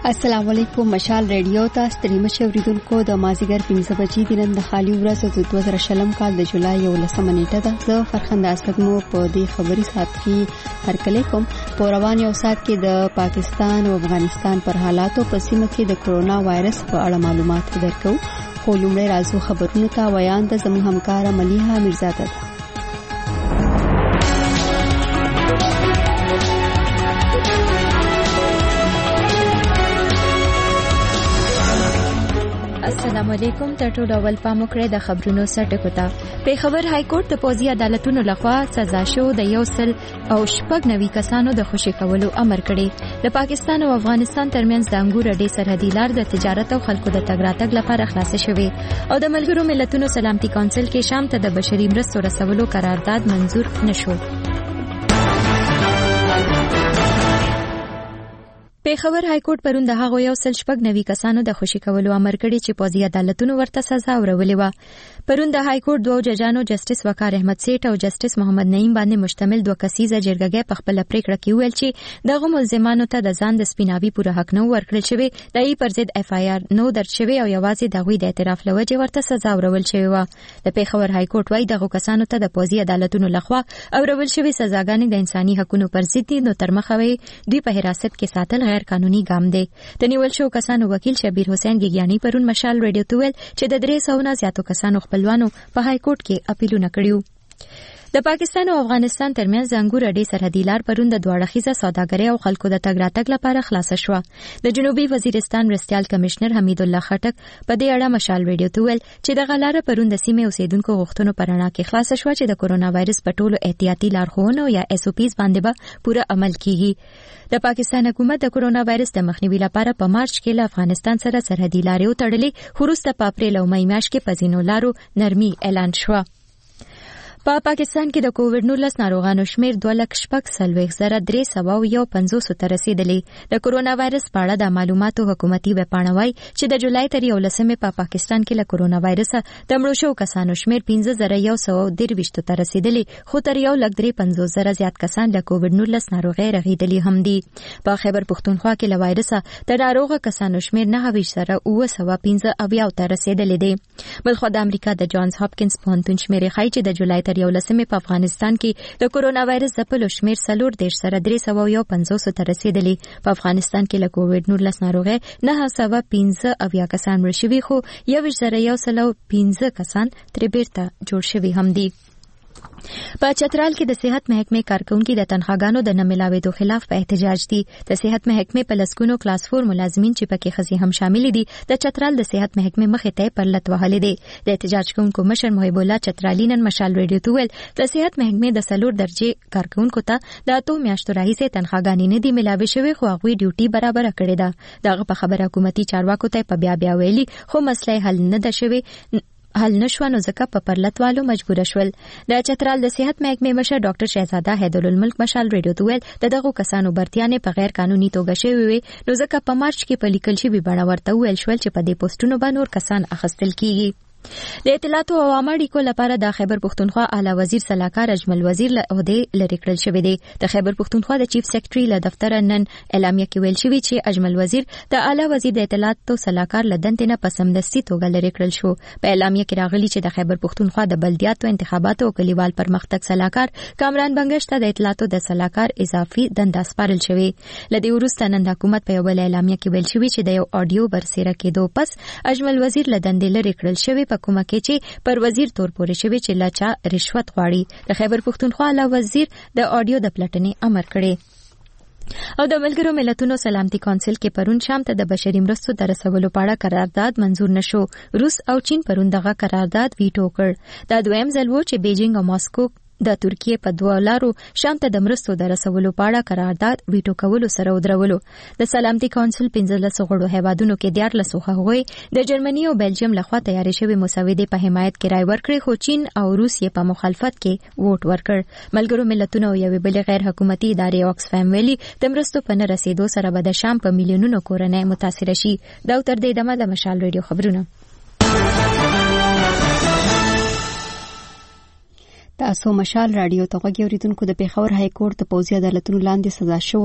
السلام علیکم. مشال ریډیو ته ستړي اوریدونکو د مازیګر 15 بجې د نن د خالي ورځ د 2020 کال د جولای 11 نیټه ده. زه فرخنده اسد مو په دې خبري سات کې هرکلی کوم. په روان یو سات کې د پاکستان او افغانستان پر حالاتو په سیمه کې د کرونا وایرس په اړه معلومات درکو. خو لومړی راځو خبرونه ته. ویان د زموږ همکار ملیحه میرزاده ده. السلام علیکم. تر ټولو اول پام وکړئ د خبرونو سرټکو ته. پیښور های کورټ د پوځي عدالتونو لخوا سزا شو د 190 کسانو د خوشي کولو امر کړی. د پاکستان او افغانستان ترمنځ د انګور اډې سرحدي لار د تجارت او خلکو د تګ راتګ لپاره خلاصه شوې او د ملګرو ملتونو سلامتي کونسل کې شام ته د بشري مرستو رسولو قرارداد منظور نشو. پیښور های کورټ پرون د هغو 190 کسانو د خوشي کولو امر کړی چې پوځي عدالتونو ورته سزا ورولې و. پرون د های کورټ دوه ججانو جسټس وقار احمد سیټ او جسټس محمد نعیم باندې مشتمل دوه کسیزه جرګه په خپل پریکړه کې ویل چې دغه ملزمانو ته د ځان د سپیناوي پوره حق نه ورکړل شوی. د ای پر ضد اف آی آر نو درج شوی او یوازې دغه د اعتراف لوجه ورته سزا ورول شوی و. د پیښور های کورټ وايي دغه کسانو ته د پوځي عدالتونو لخوا اورول شوی سزاګانې د انساني حقوقو پر ضد دي، نو تر مخه وي دوی په حراست کې ساتل غیر قانوني ګام دی. د نیول شو کسانو وکیل شبیر حسین ګیګیانی پرون مشال ریډیو ته ویل چې د 300 نه زیاتو کسانو خپلوانو په های کورټ کې اپیلونه کړیو. د پاکستان او افغانستان ترمنځ انګور اډې سرحدي لار پرون د دوه اړخیزه سوداګرۍ او خلکو د تګ راتګ لپاره خلاصه شوه. د جنوبي وزیرستان مرستیال کمشنر حمید الله خټک په دې اړه مشال ریډیو ته ویل چې د غلاره پرون د سیمې اوسیدونکو غوښتنو پر اړه کې خلاصه شوه چې د کرونا وایرس په ټولو احتیاطي لارښوونو یا اس او پیز باندې به پوره عمل کیږي. د پاکستان حکومت د کرونا وایرس د مخنیوي لپاره په مارچ کې له افغانستان سره سرحدي لارې وتړلې، خو وروسته په اپریل او مې میاشت کې په ځینو لارو نرمي اعلان شوه. په پاکستان کې د کووډ 19 ناروغانو شمیر 2,40,350 ته رسیدلی. د کرونا وایرس په اړه د معلوماتو حکومتي ویبپاڼه وايي چې د جولای تر 11 په پاکستان کې له کرونا وایرس د مړو شو کسانو شمیر 15,123 ته رسیدلی، خو تر 1,53,000 زیات کسان له کووډ 19 ناروغي رغیدلی هم دي. په خیبر پختونخوا کې له وایرس د ناروغ کسانو شمیر 9,915 ته رسیدلی دی. بلخو د امریکا د جانز هاپکینز پوهنتون شمیر ښایي چې د جولای 11 په افغانستان کې د کرونا وایرس د پلو شمیر 350 ته رسیدلی. په افغانستان کې له کووډ 19 ناروغي 915 کسان مړ شوي، خو 1,115 کسان ترې بیرته جوړ شوي هم دي. په چترال کې د صحت محکمې کارکونکو د تنخواګانو د نه ملاوېدو خلاف په احتجاج دي. د صحت محکمې په لسګونو کلاس 4 ملازمین چې پکې ښځې هم شامل دي د چترال د صحت محکمې مخې ته پر لټ وهلې دي. د احتجاج کوونکو مشر محب الله چترالی نن مشال ریډیو ته ویل د صحت محکمې د 4 درجه کارکونکو ته د 8 میاشتو راهیسې تنخواګانې نه دي ملاوي شوې، خو هغوی ډیوټي برابر کړې ده. دغه په خبره حکومتي چارواکو ته په بیا ویلي، خو مسله حل نه ده شوې، حل نشو نو ځکه په پرلتوالو مجبور شول. د چترال د صحت محکمې مشر ډاکټر شهزاده حیدرالملک مشال ریډیو ته ویل دغه کسانو برتیانه په غیر قانوني توګه شوی وي، نو ځکه په مارچ کې په لیکل شوی بڼه ورته ویل شول چې په دې پوسټونو باندې نور کسان اخیستل کیږي. د اطلاعات او عوامو اړیکو لپاره د خیبر پختونخوا اعلی وزیر سلاکار اجمل وزیر له عہدې لرې کړل شوی دی. د خیبر پختونخوا د چیف سیکریټري له دفتر نن اعلامیه کې ویل شوی چې اجمل وزیر د اعلی وزیر د اطلاعات او سلاکار له دندې نه په سمدستي توګه لرې کړل شو. په اعلامیه کې راغلي چې د خیبر پختونخوا د بلدیاتو انتخاباتو او کلیوال پرمختګ سلاکار کامران بنگش ته د اطلاعات د سلاکار اضافي دنده سپارل شوی. لدې وروسته نن د حکومت په یو بل اعلامیه کې ویل شوی چې د یو اډیو برسېره کېدو پس اجمل وزیر له دندې لرې کړل شوی په کومه کې چې پر وزیر تور پورې شوی چې لاچا رشوت غواړي. د خیبر پختونخوا له وزیر د اډیو د پلټنې امر کړی. او د ملګرو ملتونو سلامتي کونسل کې پرون شام ته د بشري مرستو د رسولو په اړه قرارداد منظور نشو. روس او چین پرون دغه قرارداد ویټو کړ. دا دویم ځل و چې بیجینګ او ماسکو د ترکیه په دوه لارو شام ته د مرستو د رسولو په اړه قرارداد ویټو کولو سره ودرولو. د سلامتي کونسل 15 غړو هیوادونو کې 14 هغوی د جرمني او بلجیم لخوا تیارې شوی مسودې په حمایت کې رائے ورکړي، خو چین او روس یې په مخالفت کې ووټ ورکړ. ملګرو ملتونو او یوې بلې غیر حکومتي ادارې اوکسفام ویلي د مرستو په نه رسیدو سره به د شام په میلیونونو کورنۍ متاثر شي. دا تر دې دمه د مشال ریډیو خبرونه. تاسو مشال رادیو ته غوږی اوریدونکو د پیښور های کورټ د پوځي عدالتونو لاندې سزا شو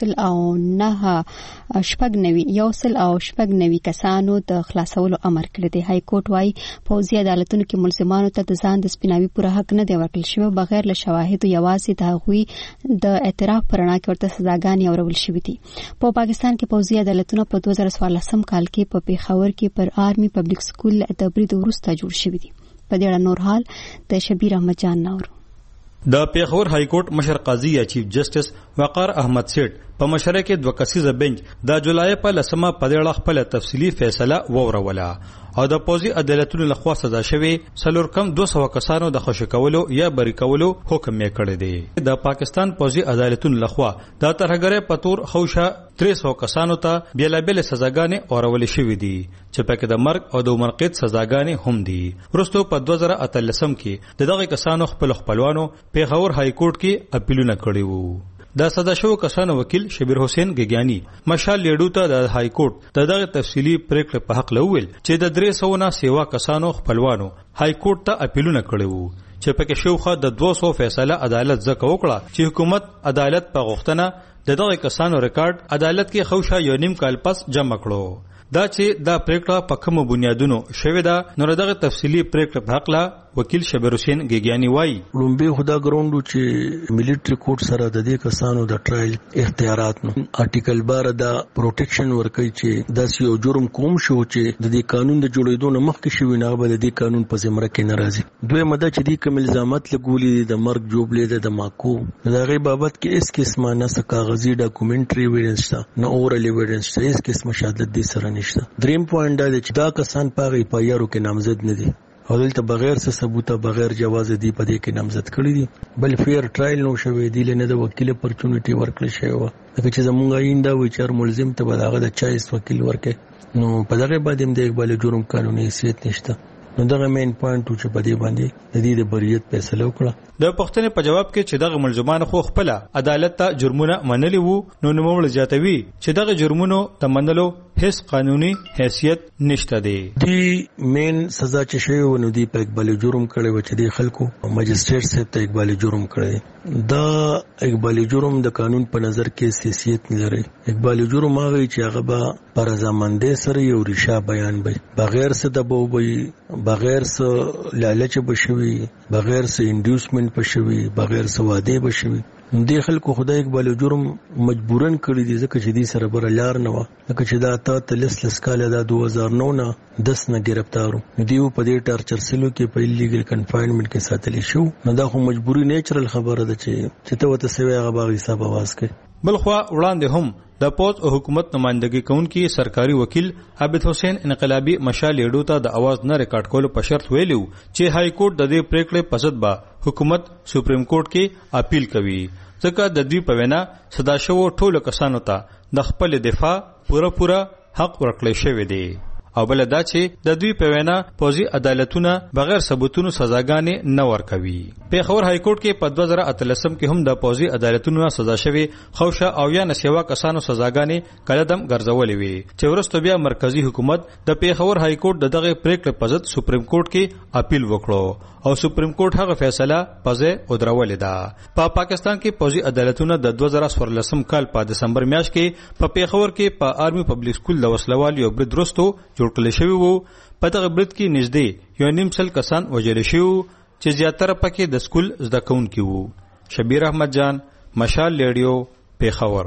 190 کسانو د خلاصولو امر کړی دی. های کورټ وايي پوځي عدالتونو کې ملزمانو ته د ځان د سپیناوي پوره حق نه دی ورکړل شوی بغیر له شواهدو یوازې د هغوی د اعتراف پرنا کې ورته سزاګانې اورول شوې دي. په پاکستان کې پوځي عدالتونه په 2014 کال کې په پیښور کې پر آرمي پبلک سکول د برید وروسته جوړ شوی دي. په دې اړه نور حال د شبیر احمد جان نور. د پیښور های کورټ مشر قاضي یا چیف جسټس وقار احمد سیټ په مشره کې 2 کسیزه بنچ د جولای په 10مه په دې اړه خپل تفصیلی فیصله ووروله او د پوځي عدالتونو لخوا سزا شوی سلور کم 200 کسانو د خوشی کولو یا بری کولو حکم یې کړی دی. د پاکستان پوځي عدالتونو لخوا د ترهګرۍ په تور خوشا 300 کسانو ته بیلابل سزاګانې اورول شوې دي چې پکې د مرګ او د عمرقید سزاګانې هم دي. وروسته په 2013 کې دغه کسانو خپلوانو پیښور های کورټ کې اپیلونه کړي وو. د سزا شوو کسانو وکیل شبیر حسین گگیانی مشال لیډو ته د های کورټ دغه تفصیلی پریکړه په حق لویل چې د 300 نه سیوا کسانو خپلوانو های کورټ ته اپیلونه کړي وو چې پکې شوخه د 200 فیصله عدالت زکه وکړه چې حکومت عدالت په غوښتنه دغه کسانو ریکارډ عدالت کې خوشا یو نیم کال پس جمع کړو. دا چې دا پریکړه په کوم بنیادونو شوې ده نو دغه تفصیلی پریکړه په حق لا وکیل شبیر حسین گگیانی وایي لومبه خدا ګراوندو چې ملټری کورټ سره د دې کسانو د ټرایل اختیارات نو آرټیکل 12 دا پروټیکشن ورکوي چې داس یو جرم کوم شو چې د دې قانون د جوړېدو نه مخکې شوی نه بل دې قانون په زمره کې ناراضي. دوی مده چې دې کوم الزامات لګولې د مرګ جوړلې د ماکو دا غي بابت کې اس قسمه نه کاغذي ډاکومنټري ایویډنس نه اورال ایویډنس اس قسمه شهادت دې سره نشته. دریم پوینټ دا چې دا کسان پاغي پایارو کې نامزد نه دي او دلته بغیر څه ثبوت بغیر جواز دی په دې کې نامزد کړی دي بل فیر ټرایل نو شوی دی نه د وکیل اپورچونټی ورکړل شوی و چې زمونږ آئینده وی چر ملزم ته بداغه د 40 وکیل ورکې نو په دغه باندې د اقبال جرم قانوني حیثیت نشته. نو دغه مین پوینټ چې په دې باندې د دې د بریت فیصله وکړه. د پښتنې په جواب کې چې دغه ملزمان خو خپل عدالت ته جرمونه منلي وو نو نوموړ زیاتوي چې دغه جرمونو ته منلو هیڅ قانوني حیثیت نشته دی. دی مین سزا چې شوی ونه دی په اقبال جرم کړي و چې دی خلکو مجسټریټ صاحب ته اقبال جرم کړي. دا اقبال جرم د قانون په نظر کې حیثیت نه لري. اقبال جرم هغه چې هغه به پر ځامنده سره یو ریشا بیان وي بغیر څه دبو وي بغیر څه لالچ بشوي بغیر څه انډیوسمنت بشوي بغیر څه واده بشوي. دې خلکو خدای اقبال جرم مجبورن کړی دي ځکه چې دې سره بر لار نه و ځکه چې دا ته لس کال دا 2009 نه 10 نه گرفتارو دیو په دې ټارچر سلو کې په ایلیګل کنفاینمنت کې ساتل شو. نو دا خو مجبوری نیچرل خبره ده چې ته وته سوي هغه باغ حساب आवाज کوي. بلخوا وړاندې هم د پوز او حکومت نمائندګي کوونکی سرکاري وکیل عابد حسین انقلابی مشال لیډو ته د आवाज نه ریکارډ کولو په شرط ویلو چې های کورټ د دې پریکړې په ضد به حکومت سپریم کورټ کې اپیل کوي ځکه د دوی په وینا صدا شو ټولو کسانو ته د خپل دفاع پوره حق ورکړل شوی دی او بل دا چې د دوی په وینا پوځي عدالتونه بغیر ثبوتونو سزاګانې نه ورکوي. پیښور های کورټ کې په 2013 کې هم د پوځي عدالتونو سزا شوی خوشا او یا نسیوا کسانو سزاګانې کلدم ګرځولې وي چې ورسته بیا مرکزی حکومت د پیښور های کورټ دغه پریکړه په ضد سپریم کورټ کې اپیل وکړو او سپریم کورټ هغه فیصله پځه ودرولې ده. په پاکستان کې پوځي عدالتونه د 2014 کال په دسمبر میاشت کې په پیښور کې په آرمي پبلک سکول د وسلوال یو برید وروسته جوړ کړل شوی وو. په دغه برید کې نږدې یو نیم سل کسان وژل شوي چې زیاتره پکې د سکول زده کوونکي وو. شبیر احمد جان مشال لیډیو پیښور.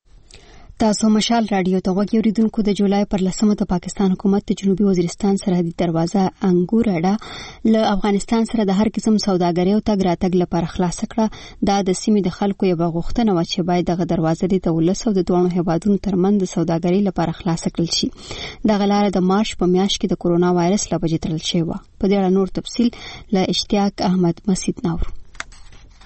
تاسو مشال رادیو ته غوږی اوریدونکو د جولای پر 10مه د پاکستان حکومت د جنوبي وزیرستان سرحدي دروازه انګور اډه له افغانستان سره د هر قسم سوداګرۍ او تګ راتګ لپاره خلاص کړه. دا د سیمې د خلکو یو غوښتنه و چې باید دغه دروازه د دولت او د دوه هیوادونو ترمنځ د سوداګرۍ لپاره خلاص کړل شي. دغه لار د مارچ په میاشت کې د کورونا وایرس له وجې تړل شوی و. په دې اړه نور تفصیل له اشتیاق احمد مسعود نور.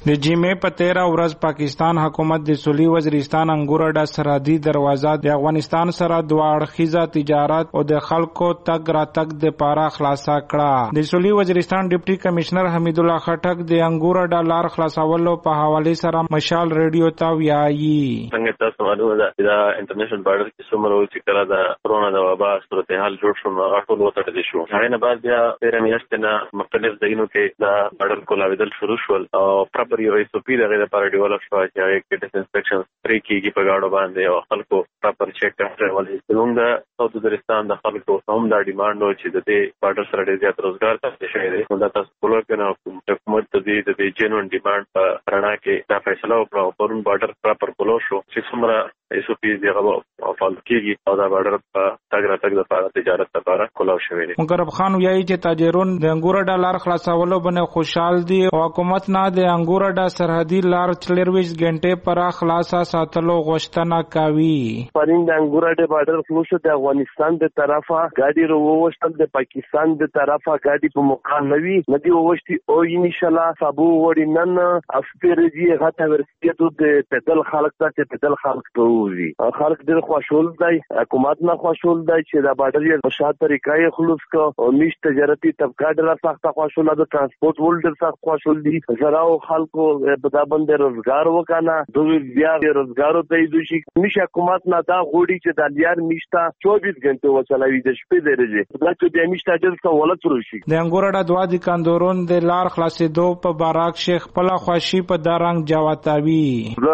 د جمعې په 13 ورځ پاکستان حکومت د سولي وزیرستان انګور اډه سرحدي دروازه د افغانستان سره دوه اړخیزه تجارت او د خلکو تګ راتګ د پاره خلاصه کړه. د سولي وزیرستان ډیپټي کمشنر حمید الله خټک د انګور اډه لار خلاصولو په حواله سره مشال ریډیو ته ویایي. څنګه تاسو معلومه ده دا انټرنیشنل بارډر کې څومره چې کله د کرونا د وبا صورتحال جوړ شو نو ټول وتړل شو. هغه نه بعد بیا 13 میاشتې نه مختلف ځایونو کې دا بارډر کولاویدل شروع شول او پراپر یو ایس او پی دغه لپاره ډیولپ شو چې هغه کې ډیس انسپیکشن پرې کیږي په گاډو باندې او خلکو پراپر چیک کړل. ولې څنګه ساوث وزیرستان د خلکو هم دا ډیماند و چې د دې بارډر سره ډېر زیات روزګار تاسو شوی دی. نو دا تاسو فولو کړئ حکومت د جنون ډیماند په رڼا کې دا فیصله وکړه. پرون بارډر پراپر فولو شو چې څومره ایس او پی دغه فعال کیږي او دا بارډر په تګ راتګ لپاره تجارت لپاره کولاو شوی دی. مقرب خان وایي چې تاجرون د انګور ډالر خلاصولو باندې خوشحال دي او حکومت نه د انګور ډا سرحدي لار 24 غنټه پر خلاصه ساتلو غوښتنه کوي. پرین د انګور ډا بارډر خلاص د افغانستان د طرفه ګاډي وروشتل د پاکستان د طرفه ګاډي په مقام نوي ندی وشتي او ان شاء الله صابو ورینن افریدي غته ورسېدو د پدل خلک ته پدل خلک تووي خلک ډېر خوشحال دي. حکومت نه خوشحال دي چې دا بارډر یې په شاته طریقې خلاص کو او میش تجارتي طبقه ډېر سخت خوشحال ده. ترانسپورت ولډر سخت خوشحال دي. زراو خلکو په دا باندې روزګار وکانا دوی بیا روزګارو ته دوی شي نشه حکومت نه دا غوړي چې د لیار میشتا 24 غنټه وچلوي د شپې درجه دا چې د میشتا جل څو ولت روشي. د انګور ډا دوا د کاندورون د لار خلاصېدو په باراک شیخ پلا خوشي په دارنګ جواتاوي.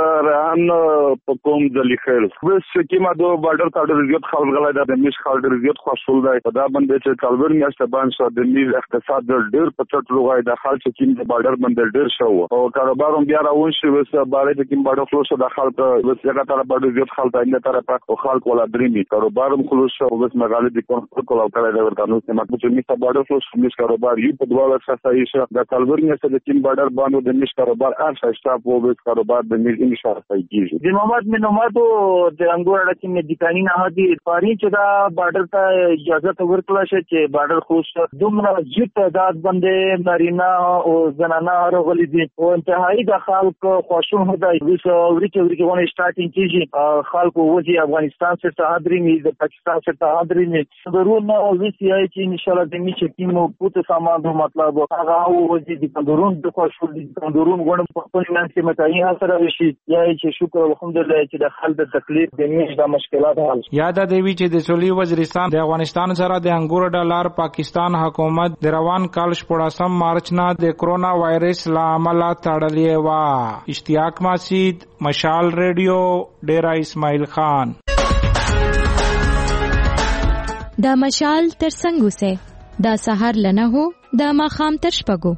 ران په کوم د لیکل بس چې ما دو بارډر ته ډېر زیات خلک غلای د میش خلک ډېر زیات خوشحال دي. په دا باندې چې کالور میاشته باندې د میز اقتصاد ډېر په چټ لوغای د خلک چې د بارډر باندې ډېر شو او کاروبار هم بیا راون شي. وس باندې چې بارډر خلاص د خلک وس هغه تر بارډر زیات خلک نه تر په خلک ولا درېمي کاروبار هم خلاص شو. وس مغالي د کنټرول او کړه د ورته نو چې چې میس بارډر خلاص میس کاروبار یو په دوا ورڅ صحیح شو. د کالور میاشته د تیم بارډر باندې د میس کاروبار ارشا سټاپ او وس کاروبار د میس ان شاء الله صحیح کیږي. د محمد منوماتو د انګور اډه کې مدیکانی نه هدي پاري چې دا بارډر ته اجازه ورکړه شي چې بارډر خلاص دومره زیات تعداد باندې نارینه او زنانه راغلي دي او انتهایی د خلکو خوشحال هدي ورته ونه سٹارټینګ کیږي. خلکو وځي افغانستان سره تعهدري د پاکستان سره تعهدري درون او وسی ای چې ان شاء الله د میچ ټیم پوت سامان د مطلب هغه وځي د درون د خوشحال دي درون غوړم په خپل منځ کې متعین سره شي یا چې شکر الحمدلله چې د خلک د تکلیف د میچ د مشکلات حل. یاد دی چې د سولي وزیرستان د افغانستان سره د انګور ډالر پاکستان حکومت د روان کال 14 مارچ نه د کرونا وایرس لامل تړلې و. اشتیاق ماسید مشال ریډیو ډیرا اسماعیل خان. دا مشال تر څنګه سه دا سحر لنه هو دا ماخام تر شپګو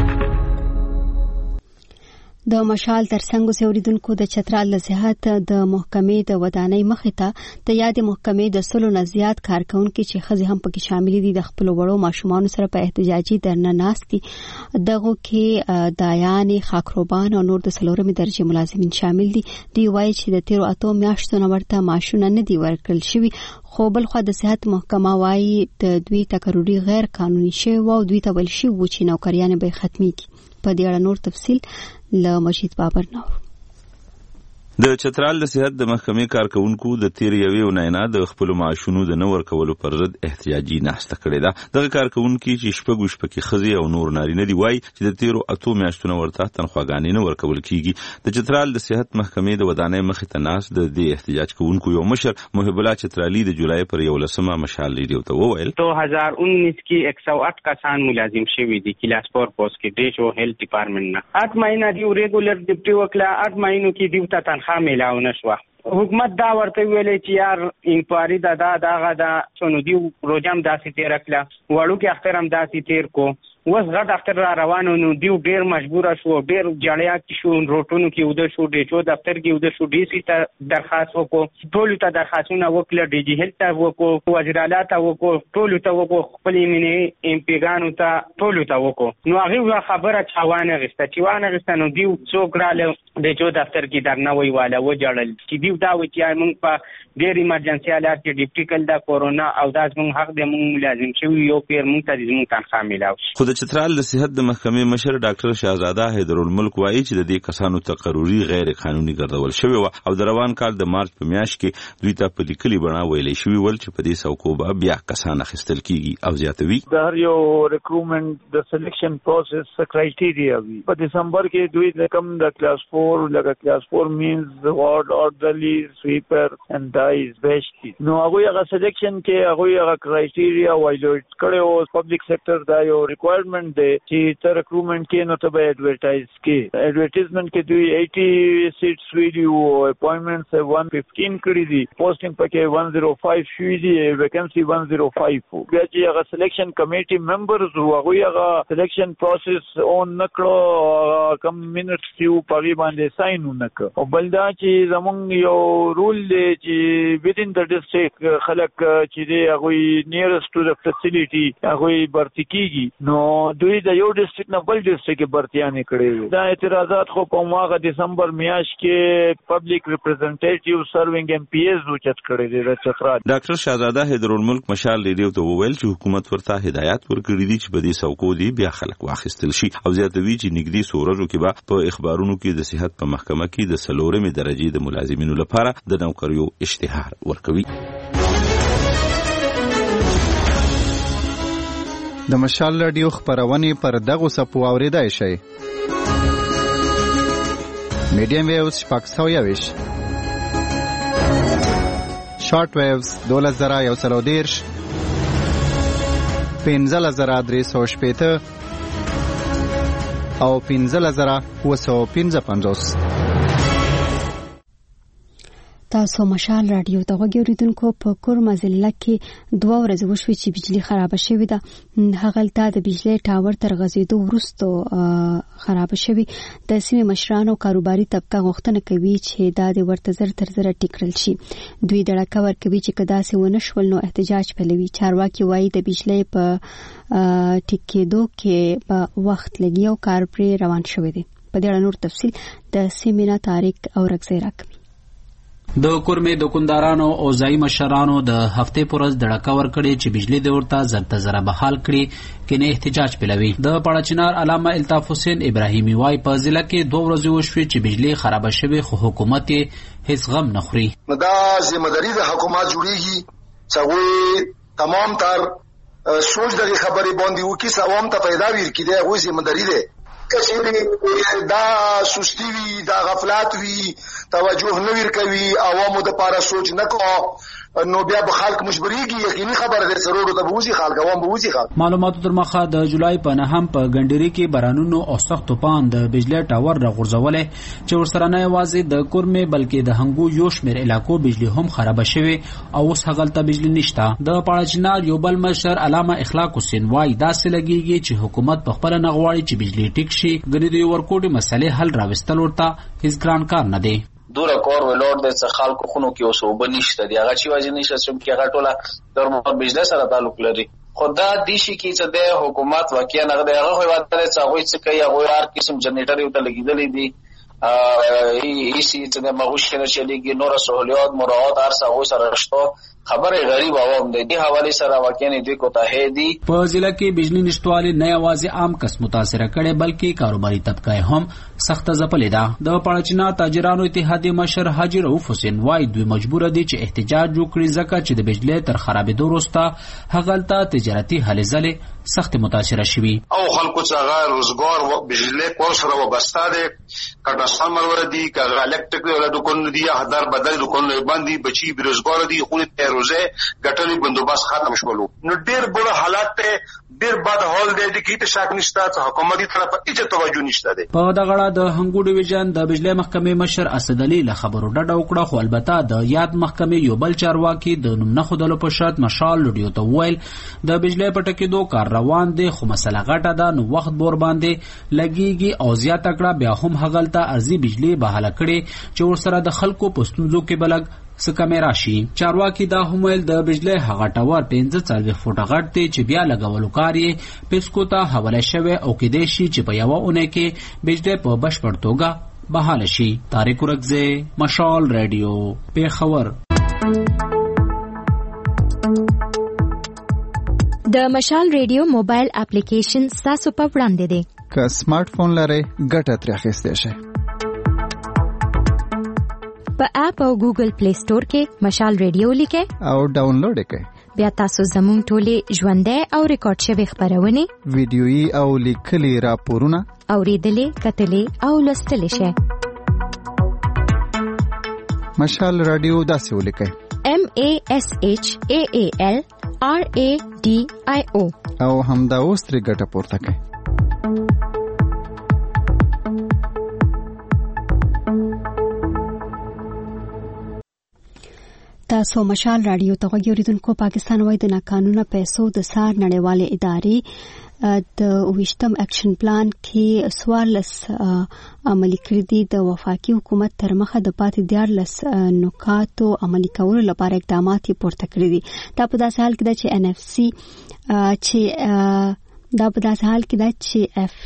د مشال ترڅنګ اوریدونکو د چترال صحت د محکمې د ودانۍ مخې ته د یاد محکمې د سلو نه زیات کارکونکو چې خزي هم پکې شامل دي د خپل وړو ماشومان سره په احتجاجي درنه ناستي دغه کې دایان خاکروبان او نور د سلورمې درجه ملازمین شامل دي. دی وایي چې د 13 میاشتو نه ورته معاشونه نه دي ورکړل شوی خو بل خو د صحت محکمه وایي د دوی تکروري غیر قانوني شی او دوی ته بل شي و چې نوکریان به ختمي کی. په دې اړه نور تفصیل له مجید بابر نور. د چترال د صحت د محکمې کارکونکو د 13 نه د خپل معاشونو د نور کولو پر ضد احتجاجي ناشته کړې ده. دغه کارکونکو چې شپږ خزي او نور نارینه دی وای چې د 13 میاشتو نه ورته تنخواګانې نه ورکول کیږي. د چترال د صحت محکمې د ودانۍ مخې ته ناس د دې احتجاج کوونکو یو مشر محب الله چترالی د جولای پر 11 مشال ریډیو ته وویل 2019 کې 108 کسان ملازم شوي دي کلاس 4 پوسټ کې دیش او هیلث ډپارټمنټ نه 8 مهینه دی ریګولر ډیپټي وکړه 8 مهینو کې دیو ته خاملاو نشوه. حکومت دا ورته ویلې چې یار انکوایری دغه دا څونو دی پروګرام داسې تیر کړل وړو کې اخترام داسې تیر کو وس غټ اختر را روانو نو دیو ډیر مجبور شو ډیر جړیا کې شو روټونو کې ود شو ډیچو دفتر کې ود شو ډی سی ته درخواست وکړو ټول ته درخواستونه وکړه ډی جی هیلث ته وکړو وزیر اعلی ته وکړو ټول ته وکړو خپل مینه ام پی ګانو ته ټول ته وکړو نو هغه خبره چاوانه غسته چوانه غسته نو دیو څوک رااله ډیچو دفتر کې درنه ویواله و جړل چې دیو دا و چې موږ په ډیر ایمرجنسي حالات کې ډیپټیکل دا کورونا او داس موږ حق د موږ لازم شوی یو پیر موږ ته زموږ تنخواه ملاو. خو د د چترال د صحت د محکمې مشر ډاکټر شاهزاده حیدرالملک وایي چې د دې کسانو تقرری غیر قانوني ګرځول شوی و او د روان کال د مارچ په میاشت کې دوی ته په لیکلي بڼه ویلې شوی ول چې په دې څوکو به بیا کسان اخیستل کیږي او زیاتوي د هر یو ریکروټمنټ د سلیکشن پروسس کرایټیریا وی په دسمبر کې دوی د کم د کلاس 4 لکه کلاس 4 مینز وارد اورډرلی سویپر اند دایز بیشت نو هغه سلیکشن کې هغه کرایټیریا وایلیټ کړي او پبلک سېکټر دا یو ریکوایرمنٹ دی چې تر ریکروټمنټ کې نو ته به ایڈورټایز کې ایڈورټایزمنٹ کې دوی 80 سیټس ویډیو اپوائنټمنټس 115 کړي دي پوسټینګ پکې 105 شوې دي ویکنسي 105 بیا چې هغه سلیکشن کمیټي ممبرز هغه سلیکشن پروسس اون نکړو کم منټس یو پغی باندې ساين نکړو او بلدا چې زمونږ یو رول دی چې within the district خلک چې دی هغه nearest to the facility هغه برتی کیږي نو دوی د یو ډیسټریکټ نه بل ډیسټریکټ کې برتیانه کړي دا اعتراضات خو په ماغه دسمبر میاشت کې پبلک ریپرزنټیټیو سروینګ ایم پی ایز اوچت کړي دي د چترال ډاکټر شاهزاده حیدرالملک مشال ریډیو ته وویل چې حکومت ورته هدایت ورکړي دي چې په دې څوکو دي بیا خلک واخیستل شي او زیاتوي چې نګدي سورجو کې به په اخبارونو کې د صحت په محکمه کې د سلورمې درجه د ملازمینو لپاره د نوکریو اشتهار ورکوي د مشال رادیو خبرونه پر دغه سپو اوریدای شي میډیم ویوز پاکستاویش شارټ ویوز 2113 15315 او 15955 تاسو مشال رادیو ته وګورئ په کورما ضلع کې 2 ورځې وشوي چې بجلی خراب شوې ده هغلته د بجلی ټاور تر غزیدو وروسته خراب شوی د سیمې مشرانو کاروباري طبقه غوښتنه کوي چې دا د ورته زر تر زر ټیکرل شي دوی دړه کور کوي چې کدا سي ونشول نو احتجاج پیلوي چارواکي وایي د بجلی په ټیکېدو کې په وخت لګي او کار پر روان شوی دی په دې اړه نور تفصیل د سیمینه تاریخ او رغزیرا کوي د کورمې دکاندارانو او ځای مشرانو د هفته پورز دړه ور کړي چې بجلی د ورته زرته زره بحال کړي کینه احتجاج پیلوي د پړچنار علامه الطاف حسین ابراهیمی وای په ضلع کې 2 ورځې وشوي چې بجلی خراب شوه خو حکومت هیڅ غم نه خوري دا ذمہ داری د حکومت جوړیږي چې تمام تر سوچ دغه خبرې باندې وکي عوام ته پیدا ویر کړي هغه ذمہ داری ده کچې دا سستی وی دا غفلت وی توجه نه ور کوي عوامو د پاره سوچ نه کو نو بیا به خلک مجبوریږي یقیني خبره ده سرورو ته بوزي خلک عوام بوزي خلک معلوماتو تر مخه د جولای په نهم په ګندري کې بارانونو او سخت طوفان د بجلی ټاور راغورځولې چې ورسره نه یوازې د کورمې بلکې د هنګو یو شمېر علاقو بجلی هم خراب شوه او اوس هغلته بجلی نشته د پړچنار یو بل مشر علامه اخلاق حسین وای دا سلګيږي چې حکومت په خپل نغواړي چې بجلی ټیک شي ګنې د ورکوټي مسلې حل راوستل ورته هیڅ ګران کار نه دی دوره کور ولور د خلکو خونو کې اوسوب نشته دی هغه چې وځي نشته چې هغه ټوله د بجلی سره تعلق لري خدا دیشي کې چې د حکومت واقعا هغه هیواد ته څنګه چې کوي هغه هر قسم جنریټر یو ته لګیدلې دي ایسی چې د مغوښنه چلیږي نور سہولیات مراعات هر څه سره رښتو خبره غریب عوام د دې حواله سره واقعا دې کو ته دی په ضلع کې بجلی نشټوالي نه یوازې عام کس متاثر کړي بلکې کاروباري طبقه هم سخت ځپلې ده د پړچنار تاجرانو اتحادیه مشر حاجی رؤف حسین وای دوی مجبور دي چې احتجاج وکړي ځکه چې د بجلی تر خرابېدو وروسته هغلته تجارتي هلې ځلې سخت متاثر شوي او خلکو څنګه روزګار بجلی کور سره وبسته دي کټاسمر ور دي کغه الکتریک له دکان دي هدار بدل دکان باندې بچي بیروزګار دي خو ته روزه ګټلې بندوبست ختم شولو نو ډېر بل حالات ته ډېر بد حال دی چې کیته شک نشته چې حکومتي طرف هیڅ توجه نشته دی په دغه اړه د هنګو ډیویژن د بجلی محکمې مشر اسد علي له خبرو ډډه وکړه خو البته د یاد محکمې یو بل چارواکي د نوم نه خودلو په شرط مشال لډیو ته ویل د بجلی په ټکېدو کار روان دی خو مسله غټه ده نو وخت بور باندې لګيږي او زیات کړه بیا هم هغلته ارزي بجلی بحاله کړي چې ورسره د خلکو پښتونزو کې بلګ سکه راشي چارواکي دا هم ویل د بجلی هغه ټاور 15 فوټه غټ دی چې بیا لګولو کار یې پیسکو ته حواله شوی او کې دی شي چې په یو اونۍ کې بجلی په بشپړ توګه بحاله شي طارق ورغزه مشال رادیو پیښور د مشال ریډیو موبایل اپلیکیشن تاسو په وړاندې دی. که سمارټ فون لرئ ګټه ترې اخیستی شئ. په اپ او ګوګل پلی سٹور کې مشال ریډیو لیکئ او ډاونلوډ یې کړئ. بیا تاسو زموږ ټولې ژوندۍ او ریکارډ شوې خپرونې، ویډیويي او لیکلي راپورونه اورېدلې، کتلې او لوستلې شئ. مشال رادیو داسې ولیکئ: MASHAALRADIO او همدا اوس ترې ګټه پورته کړئ. تاسو مشال رادیو ته غوږی اوریدونکو. پاکستان وايي د ناقانونه پیسو د سار نړیوالې ادارې د 28م اکشن پلان کې 14 عملي کړي دي. د وفاقي حکومت تر مخه د پاتې 14 نکاتو عملي کولو لپاره اقدامات پورته کړي دي. دا په داسې حال کې ده چې NFC چې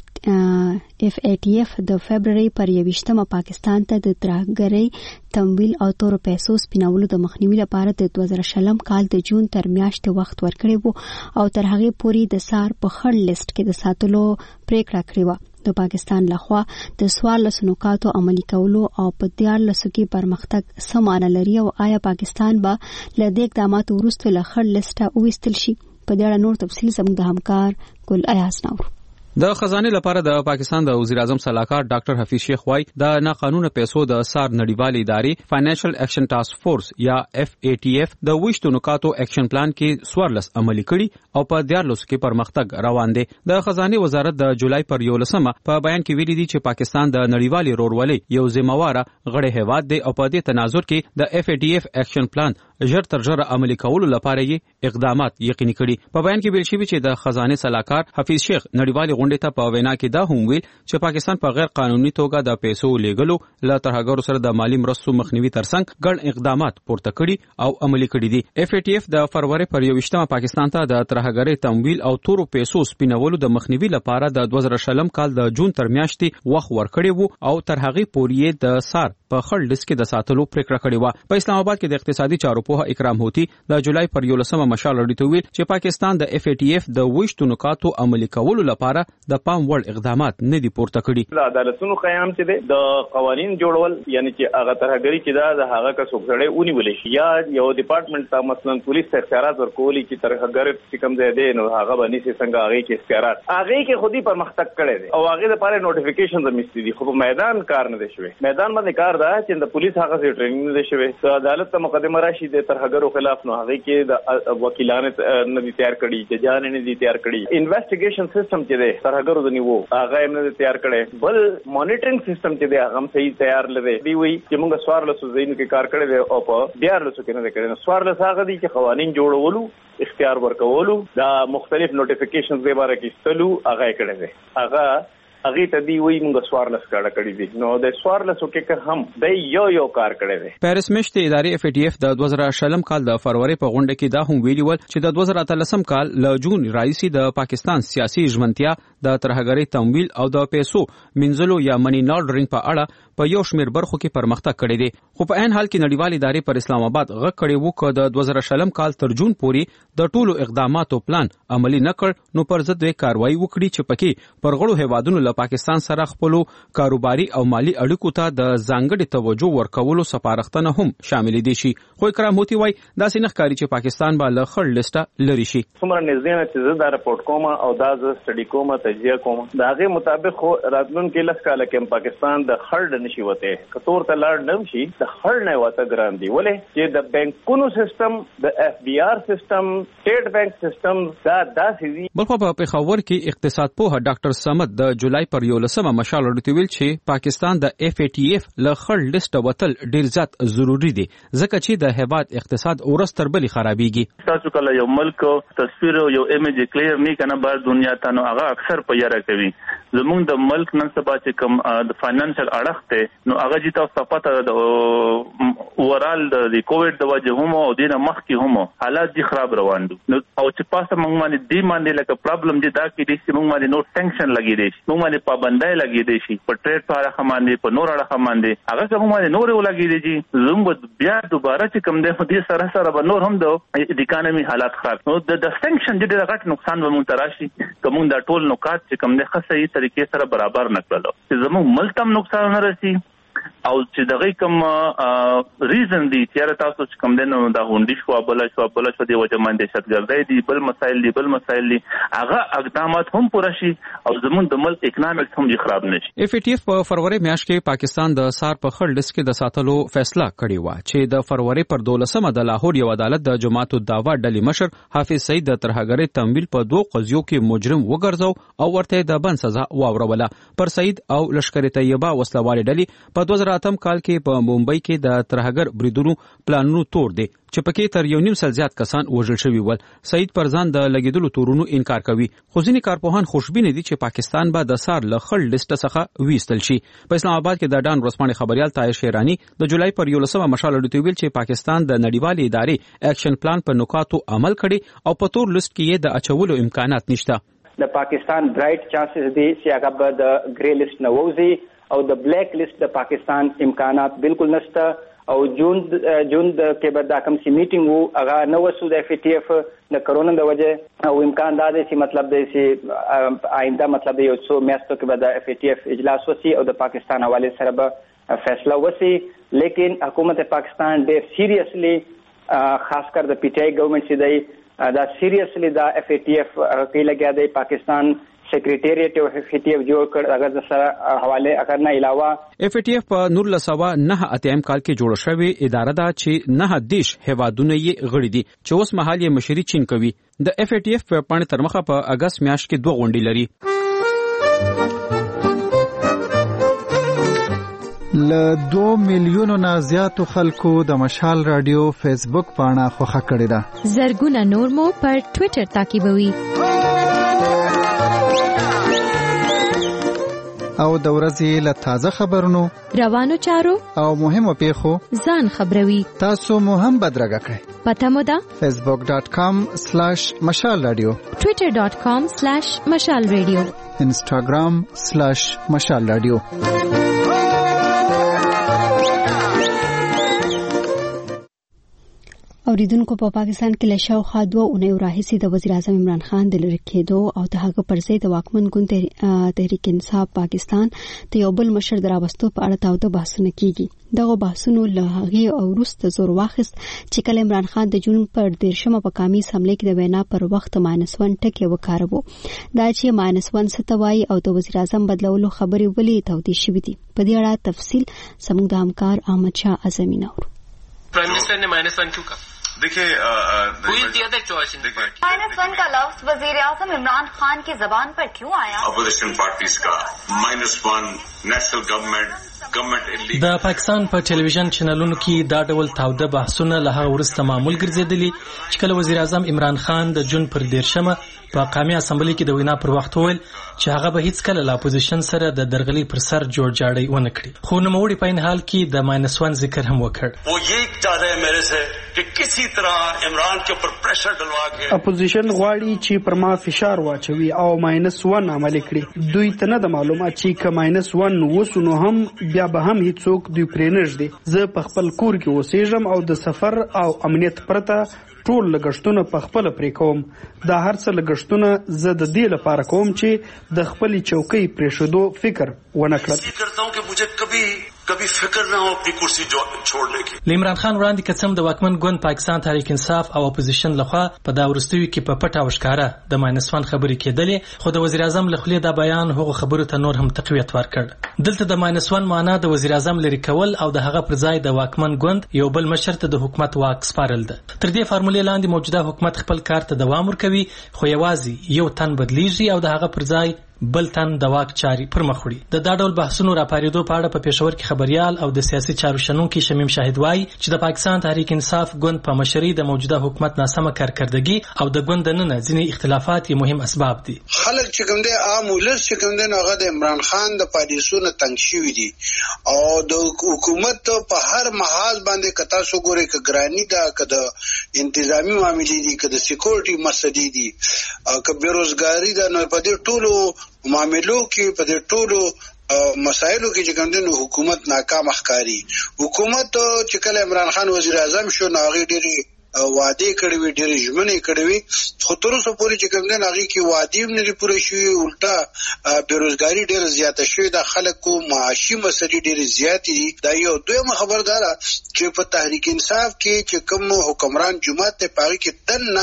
FATF د فبرवरी پر 21 پاکستان ته د ترهګرۍ تمویل او تور پیسو سپینولو د مخنیوي لپاره د 2020 کال د جون تر میاشتې وخت ورکړی وو او تر هغه پورې د سار په خړ لیست کې د ساتلو پریکړه کړې و. د پاکستان لخوا د 14 نکاتو عملي کولو او په 14 کې پرمختګ سمانه لري او آیا پاکستان به له دې اقداماتو وروسته له خړ لیسټه وېستل شي؟ په دې اړه نور تفصیل زموږ د همکار ګل ایاز نور. د خزانه لپاره د پاکستان د وزیر اعظم صلاحکار ډاکټر حفیظ شیخ وايي د ناقانونه پیسو د سار نړیوالې ادارې فاینانشل اکشن ټاسک فورس یا FATF د 28 نکاتو اکشن پلان کې 14 عملي کړي او په 14 کې پرمختګ روان دي. د خزانه وزارت د جولای پر 11 په بیان کې ویلي دي چې پاکستان د نړیوالې رورولۍ یو ذمہواره غړی هیواد دی او په دې تناظر کې د FATF اکشن پلان ژر تر ژره عملي کولو لپاره یې اقدامات یقیني کړي. په بیان کې ویل شوی چې د خزانه صلاحکار حفیظ شیخ نړیوالې غونډې ته په وینا کې دا هم ویل چې پاکستان په غیر قانوني توګه د پیسو لیږلو له ترهګرو سره د مالی مرستو مخنیوي ترڅنګ ګڼ اقدامات پورته کړي او عملي کړي دي. FATF د فروری پر 21 پاکستان ته د ترهګرۍ تمویل او تورو پیسو سپینولو د مخنیوي لپاره د 2020 کال د جون تر میاشتې وخت ورکړی وو او تر هغه پورې د سار په خړ لیست کې د ساتلو پریکړه کړې و. په اسلام آباد کې د اقتصادي چارو په اکرام هوتی د جولای پر 11 مشال اړیته ویل چې پاکستان د FATF د 28 نکاتو عملي کولو لپاره د پام وړ اقدامات نه دي پورته کړي. د عدالتونو قیام چې د قوانین جوړول یعنی چې هغه ترهګری چې د هغه کا څوکړې اونې ولې یا یو ډپارټمنټ ته مثلا پولیس اختیارات ورکولي چې ترهګر چې کوم ځای دی نو هغه باندې څنګه هغه کې اختیارات هغه کې خودي پرمختګ کړي دي او هغه لپاره نوټیفیکیشن زمستې دي خو په میدان کار نه دی شوی. میدان باندې کار دا چې د پولیس هغه سي ټریننګ نه دی شوی. عدالت ته مقدمه راشي د ترهګرو خلاف نو هغه کې د وکیلانه نه دي تیار کړي چې جان نه دي تیار کړي. انویسټیګیشن سیستم چې دی ترهګرو د نیو هغه هم نه تیار کړي. بل مانیټرینګ سیستم چې دی هغه هم صحیح تیار لري. دی وی چې موږ 14 زینو کې کار کړی دی او په 14 کې نه کړی. 14 هغه دي چې قوانين جوړولو اختیار ورکولو دا مختلف نوټیفیکیشنز به باره کې ستلو هغه کړی دی. هغه ته دی وی موږ 14 کړه کړی دي نو د 14 کې هم د یو کار کړی دی. پیرس میشت ادارې FATF د 2020 کال د فروری په غونډه کې دا هم ویلي ول چې د 2013 کال له جون راځي د پاکستان سیاسي ژمنتیا د ترهګرۍ تمویل او د پیسو منځلو یا منی لانډرینګ په اړه په یو شمېر برخو کې پرمختګ کړی دی. خو په عین حال کې نړیوال ادارې پر اسلام آباد غږ کړی وو چې د 2020 کال تر جون پورې د ټولو اقداماتو پلان عملی نه کړ نو پر ضد یې کاروایی وکړي چې پکې پرغړو هیوادونو له پاکستان سره خپل کاروباري او مالی اړیکو ته د ځانګړي توجه ورکولو سپارښتنه هم شامل دي شي. خو اکرام هوتی وای دا سینه ښکاری چې پاکستان به له خړ لیسټه لري شي. څومره نږدې نه چې دا رپورټ کوم او دا سټډي کوم تجزیه کوم دا هغه مطابق راتلونکي لس کال کې پاکستان د خړ نشي وته کتور ته لاړ نه شي د خړ نه وته ګران دی ولې چې د بانکونو سیستم د FBR سیستم سټیټ بانک سیستم دا سيزي. بل په پیښور کې اقتصاد پوه ډاکټر صمد د جولای پر 11 مشال اړیته ویل چې پاکستان د FATF له خړ لیسټ وتل ډیر زیات ضروری دی ځکه چې د هیواد اقتصاد اورس تر بلی خرابېږي. تاسو کله یو ملک تصویر او یو ایمیج کلیر نه کنه بار دنیا ته نو هغه اکثر پیاره کوي. زموږ د ملک نن سبا چې کوم د فاینانشل اړخ ته نو هغه چې تاسو پته د اورال د کووډ د وجه هم او دینه مخ کې هم حالات دي خراب روان دي نو او چې پاسه موږ باندې دی باندې لکه پرابلم دي دا کې دي چې موږ باندې نو ټینشن لګی دی موږ باندې پابندۍ لګېدې شي په ټریډ په اړه باندې په نور اړه باندې هغه کوم باندې نور ولګېدې چې زموږ بیا دوباره چې کوم دی دې سره سره به نور هم د اکانومي حالات خراب نو د سنکشن د غټ نقصان به مونږ تراشي کوم دا ټول نکات چې کوم دی خاصه یې طریقې سره برابر نکړلو چې زموږ ملک هم نقصان نه رسي او چې دغه کوم ریزن دي چې تاسو چې کوم دنه دا غونډي شو بل د وجه باندې دهشتګردي دي بل مسایل دي هغه اقدامات هم پوره شي او زموږ د ملک اکونومیکس هم خراب نشي. اف ای ټی اف په فروری میاشت کې پاکستان د سار په خړ لیست کې د ساتلو فیصله کړې و چې د فروری پر 12مه د لاهور یو عدالت د جماعت الدعوه ډلې مشر حافظ سعید د ترهګری تمویل په 2 قضیو کې مجرم وګرځاو او ورته د بند سزا واوروله. پر سعید او لشکر طیبه وسلوال ډلې په 2008 کال کې په ممبئی کې د ترهګر بریدونو پلانونو تور دی چې پکې تر 1.5 زیات کسان وژل شوي ول. سعید پر ځان د لګیدلو تورونو انکار کوي خو ځینې کارپوهان خوشبینه دي چې پاکستان به د سار له خړ لیست څخه ویستل شي. په اسلام آباد کې د ډان ورسپانې خبريال طاهر شیرانی د جولای پر 11مه مشال اډیټو ویل چې پاکستان د نړیوالې ادارې اکشن پلان په نکاتو عمل کړي او په تور لیست کې د اچولو امکانات نشته. د پاکستان برایټ چانسز دي چې هغه د ګری لیست نه ووزي او د بلیک لیست د پاکستان امکانات بالکل نشته او جون کې به دا کوم سی میټینګ وو هغه نو وسو د اف ای ټی اف د کرونا د وجه او امکان دا دی چې مطلب دی چې آینده مطلب یو څو میاشتو کې به د اف ای ټی اف اجلاس وسی او د پاکستان حواله سره به فیصله وسی لیکن حکومت پاکستان ډېر سیریسلی خاص کر د پی ټی آی ګورنمنت چې دی دا سیریسلی دا اف ای ټی اف کې لګیا دی پاکستان سیکریټریټ او اف ای ټی اف جوړ کړ هغه سره حواله اگر نه علاوه اف ای ټی اف په 1909 کال کې جوړ شوی اداره ده چې 9 دیش هوادونه یې غړي دي چې اوس مهال یې مشري چین کوي. د اف ای ټی اف په پاڼې تر مخه په اگست میاشت کې 2 غونډې لري. ل 2 میلیونو نه زیاتو خلکو د مشال رادیو فیسبوک پاڼه خوښه کړې ده. زرګونه نور مو پر ټوئیټر تعقیبوي او د ورځې له تازه خبرونو روانو چارو او مهمو پیښو ځان خبروي. تاسو مو هم بدرګه کړئ. پته مو ده facebook.com/مشال رادیو twitter.com/مشال رادیو instagram/مشال رادیو. اوریدونکو په پاکستان کې له شاوخوا 2 اونۍ راهیسې د وزیر اعظم عمران خان د لرې کېدو او د هغه پر ضد د واکمن ګوند تحریک انصاف پاکستان ته یو بل مشر د راوستو په اړه تاوده بحثونه کیږي. دغه بحثونو له هغې او وروسته زور واخیست چې کله عمران خان د جون پر 13مه په قامي اسمبلی کې د وینا پر وخت -1 ټکی وکاروه. دا چې -1 څه ته وایي او د وزیر اعظم بدلولو خبرې ولې تودې شوې دي. په دې اړه تفصیل زموږ د همکار احمد شاه اعظمي نور. प्राइम मिनिस्टर ने -1 क्यों कहा? देखिए -1 का लफ्ज वजीर आजम इमरान खान की जबान पर क्यों आया? अपोजिशन पार्टीज का -1 नेशनल गवर्नमेंट د پاکستان په ټلویزیون چینلونو کې دا ډول تاوده بحثونه له هغه وروسته معمول ګرځېدلي چې کله وزیر اعظم عمران خان د جون پر 13مه په قومي اسمبلی کې د وینا پر وخت وویل چې هغه به هیڅ کله له اپوزیشن سره د درغلي پر سر جوړ جاړی ونه کړي. خو نوموړي په ان حال کې د -1 ذکر هم وکړ. वो ये चाहते हैं मेरे से कि किसी तरह इमरान के ऊपर प्रेशर डलवा के اپوزیشن غواړي چې پر ما فشار واچوي او -1 عمل کړي. دوی ته نه د معلومه چې که -1 وسونو هم بیا به هم هیڅوک دوی پرېنږ دي. زه په خپل کور کې اوسېږم او د سفر او امنیت پرته ټول لګښتونه په خپل پرې کوم. دا هر څه لګښتونه زه د دې لپاره کوم چې د خپل چوکۍ پرېښودو فکر ونه کړم. कभी फिक्र न हो अपनी कुर्सी छोड़ने की. عمران خان وړاندې کڅم د واکمن ګوند پاکستان تحریک انصاف او اپوزیشن لخوا په دا ورستوي کې په پټه او ښکارا د -1 خبرې کېدلې خو د وزیر اعظم له خولې دا بیان هغه خبرو ته نور هم تقویت ورکړ. دلته د -1 معنا د وزیر اعظم لري کول او د هغه پر ځای د واکمن ګوند یو بل مشر ته د حکومت واک سپارل ده. تر دې فارمولې لاندې موجوده حکومت خپل کار ته دوام ورکوي خو یوازې یو تن بدلیږي او د هغه پر ځای بل تن د واک چاري پر مخ وړي. د دا ډول بحثونو راپاریدو په اړه په پېښور کې خبريال او د سیاسي چارو شنونکي شمیم شاهد وایي چې د پاکستان تحریک انصاف ګوند په مشرۍ د موجوده حکومت ناسمه کارکردګي او د ګوند دننه ځینې اختلافات یې مهم اسباب دي. خلک چې کوم دي عام ولس چې کوم دي هغه د عمران خان د پالیسونو تنګ شوی دي او د حکومت په هر محاذ باندې کتا سو ګوري ک ګرانی دا ک د انتظامی معاملې دي ک د سکیورټي مسلې دي ک بیروزګاری دا نو په دې ټولو معاملو کې په دې ټولو مسایلو کې چې کوم دنو حکومت ناکام ښکاری. حکومت چې کله عمران خان وزیر اعظم شو نو هغه ډېری وعده کړې وي، ډېرې ژمنې کړې وي، خو تر اوسه پورې چې کوم دین هغه کې وعده هم نه پوره شوې، الټا بیروزګاری ډېره زیاته شوې، د خلکو معاشي مسلې ډېرې زیاتې دي. دا یو دویمه خبردار چې په تحریک انصاف کې چې کوم حکمران جماعت ته پاره کې دنه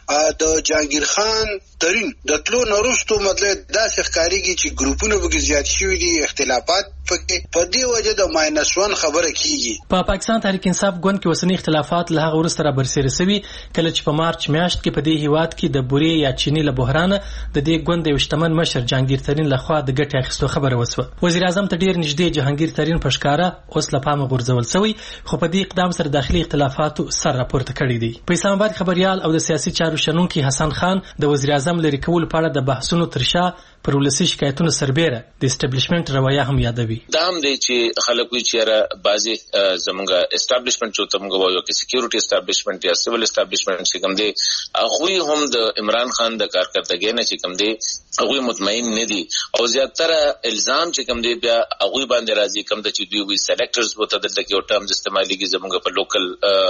د جهانگیر خان ترين د تلو نورستو مطلب داسې ښکاریږي چې ګروپونه به زیات شوي دي، اختلافات پکې په دې وجه د -1 خبره کیږي. په پاکستان تحریک انصاف ګوند کې اوسنی اختلافات له هغه وروسته را برسېره شوي کله چې په مارچ میاشت کې په دې هیواد کې د بورې یا چینی له بحران د دې ګوند یو شتمن مشر جهانگیر ترين لخوا د ګټې اخیستو خبره وسوه. وزیر اعظم ته ډیر نږدې جهانگیر ترين په ښکارا اوس له پامه غورځول شوی، خو په دې اقدام سره داخلي اختلافاتو سر راپورته کړی دی. په اسلام آباد خبريال او د سیاسي چارو شنونکي حسن خان د وزیر اعظم لري کول په اړه د بحثونو ترشا پر ولسی شکایتونو سربېره د اسټابلیشمنت روایه هم یادوي. دا هم دی چې خلکو چیرې بعضي زمونږه اسټابلیشمنت چې تمغه وایو کې سکیورټي اسټابلیشمنت یا سیول اسټابلیشمنت چې کوم دی هغه هم د عمران خان د کارکړتګۍ نه چې کوم دی هغه مطمئن نه دي او زیاتره الزام چې کوم دی بیا هغه باندې راځي کوم د چې دوی وی سلیکټرز وته د کې او ټرمز استعماليږي زمونږ په لوکل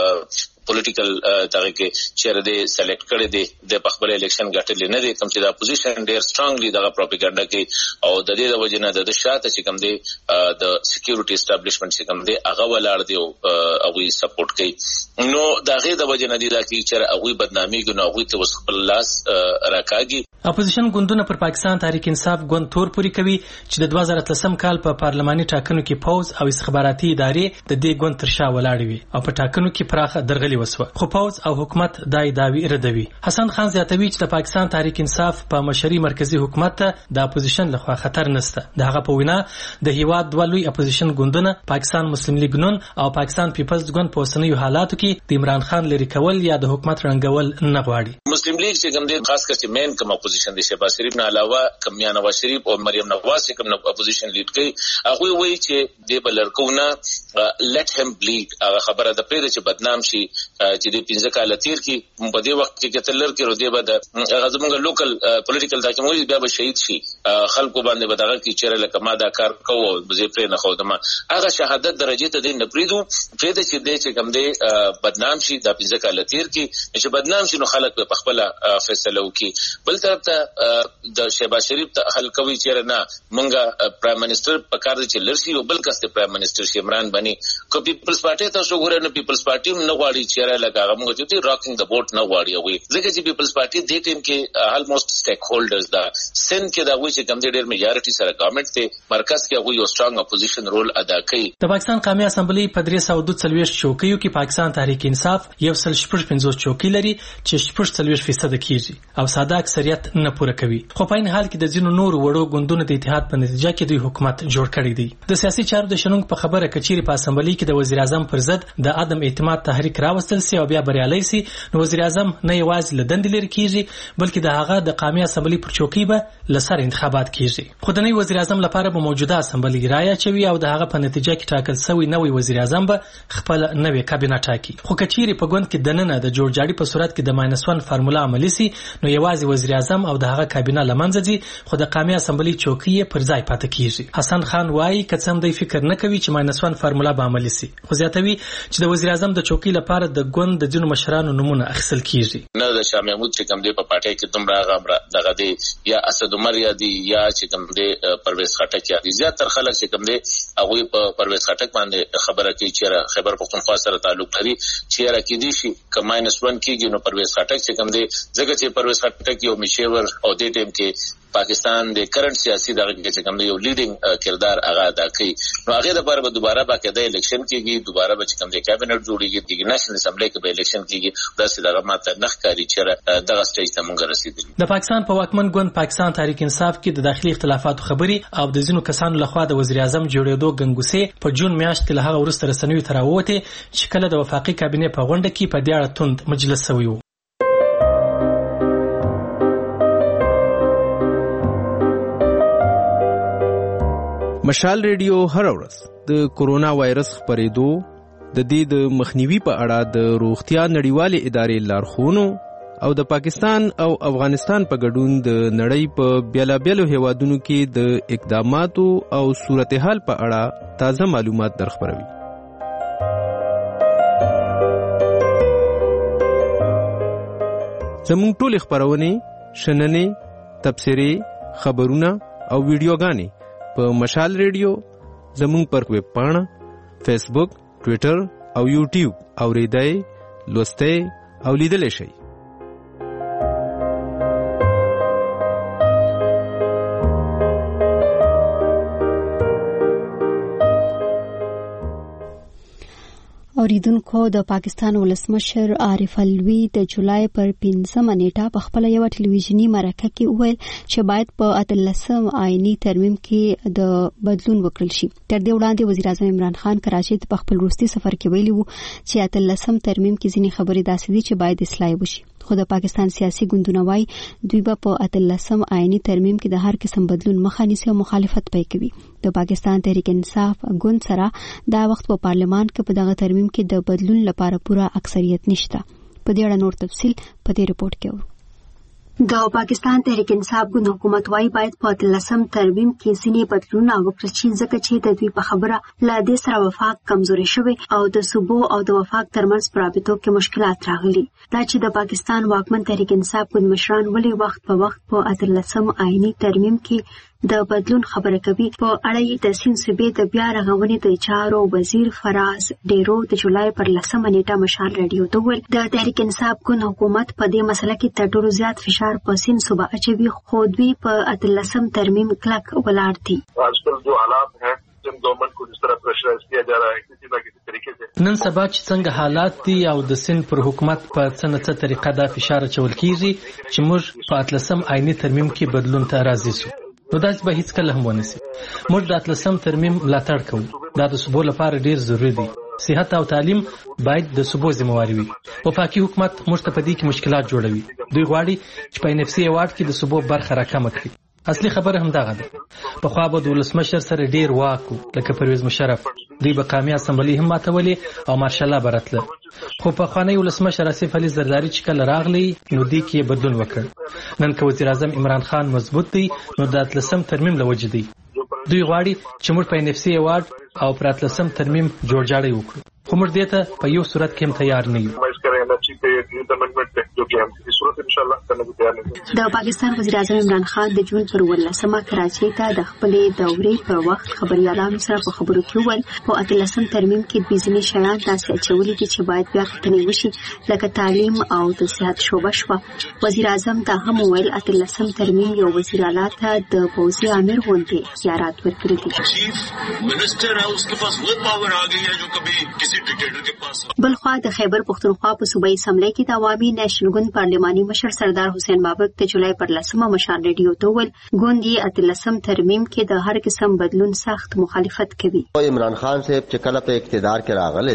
پولیټیکل دغه کې چیرې د سلیکټ کړي دي د خپل الیکشن ګټل نه دي کوم چې د اپوزیشن ډیر سترونګلی دغه پروپاګاندا کې او د دې د وجنه د شاته چې کوم دی د سکیورټي اسټابلیشمنت چې کوم دی هغه ولاړ دی او هغه سپورټ کوي. نو دغه د وجنه دي چې چیرې هغه بدنامي ګناه هغه ته خپل لاس راکاږي. اپوزیشن ګوندونه پر پاکستان تحریک انصاف ګوند تور پوری کوي چې د 2013 کال په پارلماني ټاکنو کې پوز او استخباراتي ادارې د دې ګوند تر شا ولاړې وي او په ټاکنو کې پراخه درغلي وسوه، خو پوز او حکومت دای داوی ردوي. حسن خان زیاتوي چې د پاکستان تحریک انصاف په مشري مرکزی حکومت ته د اپوزیشن لخوا خطر نشته. دغه په وینا د هیواد دوه لوی اپوزیشن ګوندونه پاکستان مسلم لیگ نون او پاکستان پیپلز ګوند په اوسنیو حالاتو کې د عمران خان لري کول یا د حکومت رنګول نه غواړي. مسلم لیگ چې کوم دی خاص کر چې مین کوم اپوزیشن دی شهباز شریف نه علاوه کوم یا نواز شریف او مریم نواز کوم اپوزیشن لیډ کوي هغه وایي چې د بلرکونه let him bleed هغه خبره د پرې چې بدنام شي چې د 15 کال تیر کې په دې وخت کې کتلر کې رو دی به د غزمنګ لوکل پولیټیکل داکموي بیا به شهید شي خلکو باندې بدغه کې چیرې لکه ما دا کار کوو زه پرې نه خو دمه هغه شهادت درجه ته دې نه پریدو پرې چې دې چې کوم دې بدنام شي د 15 کال تیر کې چې بدنام شي نو خلک په خپل فیصله وکي. بل طرف ته د شهباز شریف ته حل کوي چیرې نه مونږه پرایم منسٹر په کار دي چې لرسي او بل کس ته پرایم منسٹر شي عمران بني کو پیپلز پارټي ته شو غوړنه پیپلز پارټي نه غواړي چیرې لګا موږ چې راکینګ د بوټ نه غواړي وي ځکه چې پیپلز پارټي د ټیم کې الموست سټیک هولډرز دا سن کې دا وایي چې کوم ډېر میجارټي سره ګورنمنت ته مرکز کې هغه یو سترونګ اپوزیشن رول ادا کوي. د پاکستان قومي اسمبلی په 342 چوکیو کې پاکستان تحریک انصاف 150 چوکۍ لري چې 40% کیږي او ساده اکثریت نه پوره کوي، خو په این حال کې د ځینو نور وړو ګوندونو د اتحاد په نتیجه کې دوی حکومت جوړ کړی دی. د سیاسي چارو د شنونکو په خبره کچيري په اسمبلی کې د وزیر اعظم پر ضد د عدم اعتماد تحریک راوستل سي او بیا بریالي سي نو وزیر اعظم نه یوازې له دندې لري کیږي بلکې د هغه د قومي اسمبلی پر چوکۍ به لسر انتخابات کیږي. خو د نوي وزیر اعظم لپاره به موجوده اسمبلی رایه چوي او د هغه په نتیجه کې ټاکل شوی نوی وزیر اعظم به خپل نوې کابینه ټاکي. خو کچيري په ګوند کې دننه د جوړجاړي په صورت کې د -1 فارمولا عملی سي نو یوازې وزیر اعظم او د هغه کابینه لمنځه ځي خو د قومي اسمبلی چوکۍ پر ځای پاتې کیږي. حسن خان وايي کڅم د فکر نه کوي چې -1 فارمولا به عملی سي، خو زیاتوي چې د وزیر اعظم د چوکۍ لپاره د ګوند د ځینو مشرانو نمونه اخیستل کیږي. نه د شاه محمود چې کوم دی په پارټي کې دومره غمره دغه دی یا اسد عمر یا دی یا چې کوم دی پرویز خټک یا دی زیاتره خلک چې کوم دی هغه په پرویز خټک باندې خبره کوي چې خیبر پختونخوا سره تعلق لري چې راکې دي شي که -1 کېږي نو پرویز خټک چې کوم دی ځکه چې پرویز خټک یو میشور او د ټیم کې پاکستان د کرنٹ سیاسي دغه کې چې کوم یو لیډینګ کردار هغه ادا کوي نو هغه د لپاره به دوباره باقاعده الیکشن کیږي، دوباره به چې کوم د کابینټ جوړیږي د نېشنل اسمبلی کې به الیکشن کیږي. دا څه دغه ماته نخکاری چې دغه سټیج ته مونږ رسیدلی. د پاکستان په واکمن ګوند پاکستان تحریک انصاف کې د داخلي اختلافاتو خبري او د ځینو کسانو لخوا د وزیر اعظم جوړېدو ګنګوسې په جون میاشت کې له هغه وروسته رسنیو ته راووتې چې کله د وفاقي کابینې په غونډه کې په دې اړه توند مجلس شوی و. مشال ریډیو هر ورځ د کورونا وایرس خپرېدو د دې د مخنیوي په اړه د روغتیا نړیوالې ادارې لارښوونو او د پاکستان او افغانستان په ګډون د نړۍ په بیلابیلو هیوادونو کې د اقداماتو او صورتحال په اړه تازه معلومات درخبروي. زموږ ټول خبرونه، شننې، تبصرې، خبرونه او ویډیوګانې په مشال ریډیو، زموږ پر ویب پاڼه، فیسبوک، ټوئیټر او یوټیوب اوریدای، لوستای او لیدلای شئ. اوریدونکو، د پاکستان ولسمشر عارف الوی د جولای پر 15 نیټه په خپل یو ټلویزیونی مرکه کې وویل چې باید په 18 آئینی ترمیم کې د بدلون وکړل شي. تر دې وړاندې وزیر اعظم عمران خان کراچۍ ته په خپل وروستي سفر کې ویلي وو چې 18 ترمیم کې ځینې خبرې داسې دي چې باید اصلاح وشي. خو د پاکستان سیاسي ګوندونه وايي دوی به په 18 آئینی ترمیم کې د هر قسم بدلون مخه نیسي او مخالفت پای کوي. د پاکستان تحریک انصاف ګوند سره دا وخت په پارلمان کې په دغه ترمیم کې د بدلون لپاره پوره اکثریت نشته. په دې اړه نور تفصیل په دې رپورت کې اورو. د پاکستان تحریک انصاف ګوند حکومت وايي باید په 18 ترمیم کې ځینې بدلونونه وکړل شي ځکه چې د دوی په خبره لا دې سره وفاق کمزوري شوی او د صوبو او د وفاق ترمنځ پرابطو کې مشکلات راغلي. دا چې د پاکستان واکمن تحریک انصاف ګوند مشران ولې وخت په وخت په 18 آئینی ترمیم کې د بدلون خبره کوي، په اړه د سیند صوبې د بیا رغونې د چارو وزیر فراز ډیرو د جولای پر 10 نیټه مشال رادیو ته ویل د تحریک انصاف ګوند حکومت په دې مسله کې تر ټولو زیات فشار په سیند صوبه اچوي، خو دوی په 18 ترمیم کلک ولاړ دي. आजकल जो हालात हैं जिन गवर्नमेंट को जिस तरह प्रेशराइज किया जा रहा है किसी न किसी तरीके से نن سبا چې څنګه حالات دي او د سیند پر حکومت په څه نه څه طریقه دا فشار اچول کیږي چې موږ په 18 آئینی ترمیم کې بدلون ته راضي شو. نو داسې به هیڅ کله هم ونسي. موږ د 18 ترمیم ملاتړ کوو. دا د صوبو لپاره ډیر ضروری دی. صحت او تعلیم باید د صوبو ذمہواری وي. وفاقي حکومت موږ ته په دې کې مشکلات جوړوي. دوی غواړي چې په NFC ایوارډ کې د صوبو برخه راکمه کړي. اصلي خبره هم دغه ده. په خوا به د ولسمشر سره ډیر واکو لکه پرویز مشرف دوی به قومي اسمبلی هم ماتولې او مارشال برتله. خو په خوانی ولسمشر آصف علي زرداری چې کله راغلی نو دې کې بدلون وکړ. نن که وزیر اعظم عمران خان مضبوط دی نو د 18 ترمیم لوجه دی. دوی غواړي چې موږ په NFC ایوارډ او پر 18 ترمیم جوړجاړی وکړو. خو موږ دې ته په یو صورت کې هم تیار نه یو. د پاکستان وزیر اعظم عمران خان د جون پر 18 کراچۍ ته د خپلې دورې پر وخت خبريالانو سره په خبرو کې وویل په 18 ترمیم کې د بيزنس شیان داسې اچولي دي چې باید بیا کتنې وشي لکه تعلیم او د صحت شعبه شوه. وزیر اعظم ته هم وویل 18 ترمیم یو وزیر اعلی ته د پوځي امیر غونډې اختیارات ورکړي دي. منسٹر ہے اس کے پاس وہ پاور آ گئی ہے جو کبھی کسی ڈکٹیٹر کے پاس. بلخوا د خیبر پختونخوا په صوبایي اسمبلی کې د عوامي نیشنل ګوند پارلماني مشر سردار حسین بابک د جولای پر 10 مشال ریډیو ته ویل ګوند یې 18 ترمیم کې د هر قسم بدلون سخت مخالفت کوي. عمران خان صاحب چې کله په اقتدار کې راغله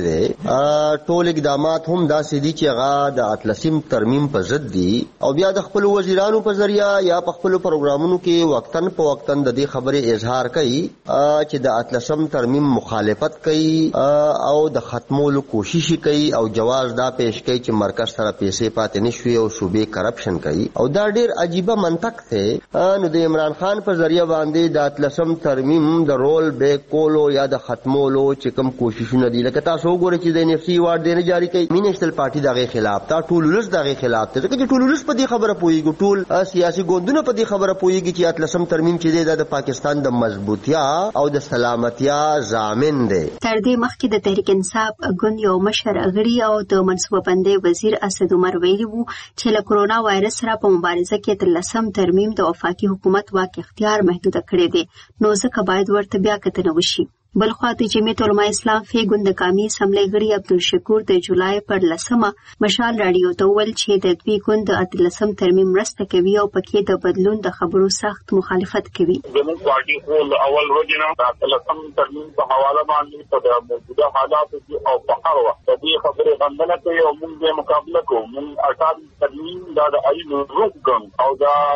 دي ټول اقدامات هم داسې دي چې هغه د 18 ترمیم په ضد دي او بیا د خپل وزیرانو په ذریعہ یا په خپل پروګرامونو کې وقتن په وقتن د دې خبرې اظهار کوي چې د 18 ترمیم مخالفت کوي او د ختمولو کوشش کوي او جواز دا پیش کوي چې مرکز سره پیسې پاتې نشوي او صوبې کرپشن کوي او دا ډیر عجیبه منطق ته نو د عمران خان په ذریعہ باندې د 18 ترمیم د رول بیک کولو یا د ختمولو چې کوم کوششونه دي لکه تاسو وګورئ چې د NFC ایوارډ نه جاری کوي مینیشنل پارټي دغه خلاف تا ټول ولس دغه خلاف ته چې ټول ولس په دې خبره پويږي ټول سیاسي ګوندونه په دې خبره پويږي چې 18 ترمیم چې د پاکستان د مضبوطیا او د سلامتیا ضامن دی. تر دې مخکې د تحریک انصاف ګوند یو مشر غړي او د منصوبه بندۍ وزیر اسد عمر ویلي وو چې له کرونا وایرس سره په مبارزه کې 18 ترمیم د وفاقي حکومت واک اختیار محدود کړی دی نو ځکه باید ورته بیا کتنه وشي. بلخوا د جمعیت علماء اسلام فی ګوند قومي اسمبلی غړي عبدالشکور د جولای پر 10 مشال رادیو ته ویل چې د دوی ګوند د 18 ترمیم مرسته کوي او پکې د بدلون د خبرو سخت مخالفت کوي. زموږ پارټي خو اول ورځ نه د 18 ترمیم په حواله باندې په موجوده حالاتو کې او په هر وخت د دې خبرې غندنه کوي او موږ یې مقابله کوو. موږ 18 ترمیم د آئین روغ او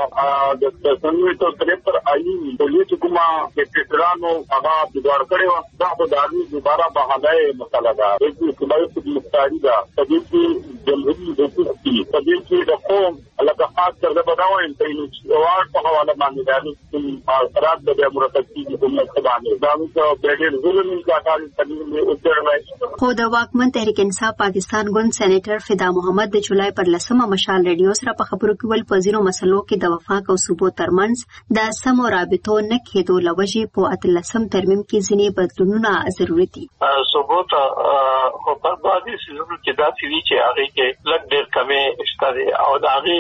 د 1973 آئین د لیک کومه چې فدرالو هغه بګار کړي دا خو د دوباره بهانه مسله ده. د صوبایي مختاری ده. د دې جمهوریت حقوق دي په دې کې د قوم لکه خاص کر د بناوین په ایوارډ په حواله باندې د اثرات د مرتکب حکومت باندې دا موږ په ډېر ظلم کا کار کوي او ترمه خو د واکمن تحریک انصاف پاکستان ګوند سېنیټر فدا محمد د جولای پر 10 مشال ریډیو سره په خبرو کې ول په ځینو مسلو کې د وفاق او صوبو ترمنځ د سمو رابطو نه کېدو لوجې په 13 ترمیم کې ځینې بدلونونه ضروري دي. صوبو ته خو په بعضي سیزونو کې دا سوي چې هغه کې لږ ډېر کمې اشتاري او دا هغه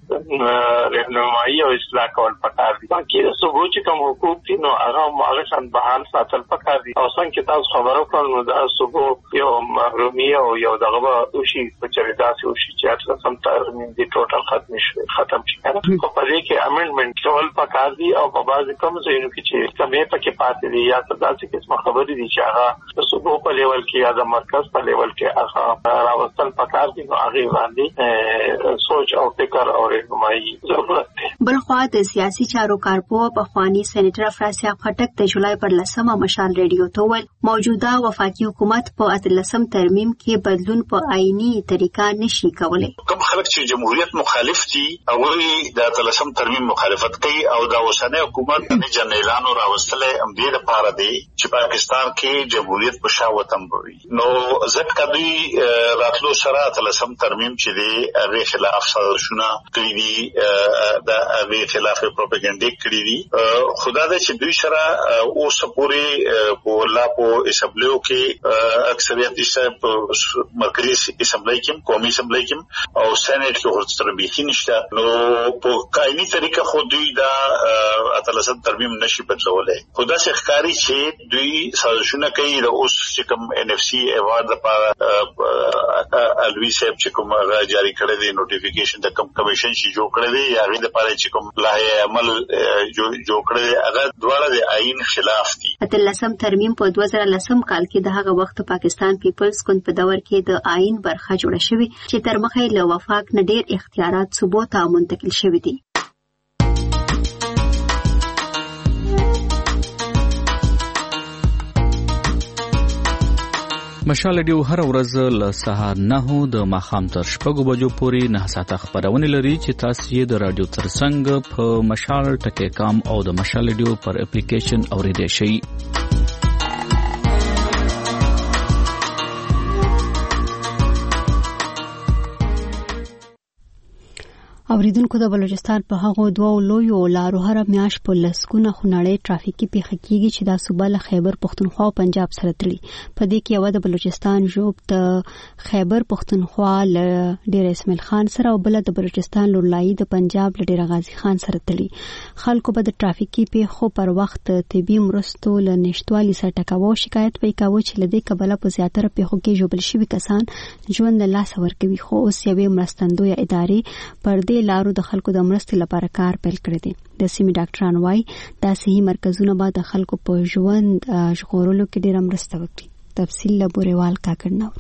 رهنمایي او اصلاح کول پکار دي. باقي صوبو چې کوم حقوق دي نو هغه شان بحال ساتل پکار دي او څنګه چې تاسو خبرو کړل نو دا صوبو یو محرومي او یو دغه وشي په چریداسي وشي چې سم ترمیم دي ټوټل ختم شي خو په دې کې امندمنت کول پکار دي او په بعضي کوم ځایونو کې چې کمې پکې پاتې دي یا تاسو کې څه خبرې دي چې هغه صوبو په لیول کې یا د مرکز په لیول کې هغه راوستل پکار دي نو هغه باندې سوچ او فکر او رهنمایي ضرورت دی. بلخوا د سیاسي چارو کارپو په خواني سېنیټر افراسیاب خټک د جولای پر 10 مشال ریډیو ته ویل موجوده وفاقي حکومت په 13 ترمیم کې بدلون په آئینی طریقه نشي کولای. کوم خلک چې جمهوریت مخالف دي او د 13 ترمیم مخالفت کوي او د اوسنۍ حکومت د جنرالانو راوستل هم دې لپاره دی چې پاکستان کې جمهوریت په شا وطن وي. نو ځکه دوی راتلو سره 13 ترمیم چې دی هغه خلاف سازشونه کوي دي د هغه خلاف پروپاګاندا کوي دي. خدا دې چې دوی سره او سپوري په لا په اسمبلیو کې اکثریت دي په مرکزی اسمبلی کې قومي اسمبلی کې او سېنات کې ورته بيخي نشته. نو په قانوني طریقه خو دوی دا 13 ترمیم نشي بدلولای. خدا څخه ښکاری چې دوی سازشونه کوي د اوس چې کوم NFC ایوارډ لپاره الوی صاحب چې کوم جاری کړی دی نوټیفیکیشن د کم کمیشن شي جوړ کړی دی یا غي د لپاره چې کوم لایحه عمل جوړ کړی هغه دواړه د آئین خلاف دي. 13 ترمیم په 2010 کال کې د هغه وخت پاکستان پیپلز ګوند په دور کې د آئین برخه جوړه شوې چې تر مخه له وفاق نه ډېر اختیارات صوبو ته منتقل شوي دي. مشال ریډیو هر ورځ له سهار 9 د ماښام تر 6 بجو پورې 9 ساعته خبرونه لري چې تاسو یې د رادیو ترڅنګ په مشال.com او د مشال ریډیو پر اپلیکیشن اوریدئ شئ. اوریدونکو د بلوچستان په هغو دوه لویو لارو هر میاش په لسکونه خنړې ټرافیکي پیښه کیږي چې د صوبه له خیبر پختونخوا او پنجاب سره تړي. په دې کې یو د بلوچستان ژوب د خیبر پختونخوا له ډیر اسماعیل خان سره او بل د بلوچستان لورلای د پنجاب له ډیر غازی خان سره تړي. خلکو به د ټرافیکي پیښو پر وخت طبي مرستو له نشټوالي سره ټکاو شکایت وکاوه چې لدې کبله په زیاتره پیښو کې جوړل شوی کسان ژوند له لاس ورکوي. خو اوس یوې مرستندوی ادارې پر دې لارو د خلکو د مرستې لپاره کار پیل کړی دی. د سیمې ډاکټران وايي دا صحي مرکزونه به د خلکو په ژوند ژغورلو کې ډېره مرسته وکړي. تفصیل له بوريوال کاکړ نور.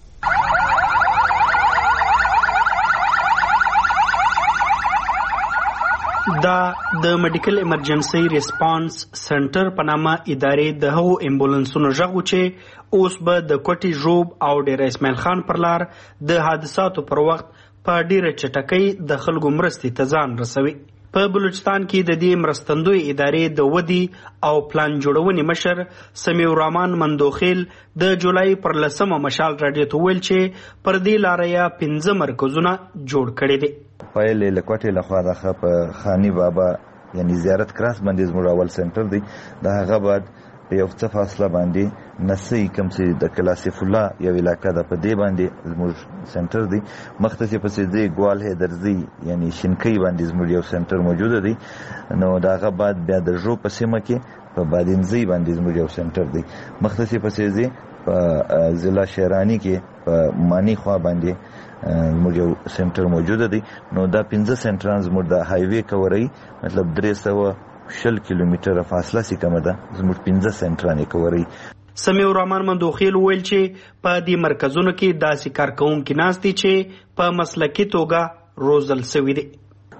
دا د میډیکل ایمرجنسي ریسپانس سنټر په نامه ادارې د هغو امبولانسونو ژغو چې اوس به د کوټي ژوب او ډیر اسماعیل خان پر لار د حادثاتو پر وخت په ډیره چټکۍ د خلکو مرستې ته ځان رسوي. په بلوچستان کې د دې مرستندوی ادارې د ودی او پلان جوړونې مشر سمیع الرحمن مندوخیل د جولای پر 10 مشال راډیو ته ویل چې پر دې لارې 15 مرکزونه جوړ کړي دي. پایلې لکوټې لخوا د خانی بابا یعنی زیارت کراس باندې زموږ اول سنټر دی. د هغه بعد په یو څه فاصله باندې نسی کوم چې د کلاسیف الله یو علاقہ د په دې باندې زموږ سنټر دی. مختصي په سیدی ګوال هدرزی یعنی شینکی باندې زموږ یو سنټر موجود دی. نو دا هغه بعد بیا د جو په سیمه کې په بادینزی باندې زموږ یو سنټر دی. مختصي په سیدی په ضلع شهرانی کې په مانی خوا باندې زموږ یو سنټر موجود دی. نو دا 15 سنټران زموږ د هایوي کوري مطلب 300 کیلومتره فاصله سي کومه ده زموږ 15 سنټرانې کوري. سمیع الرحمن مندوخیل ویل چې په دې مرکزونو کې داسې کارکونکي ناست دي چې په مسلکي توګه روزل شوي دي.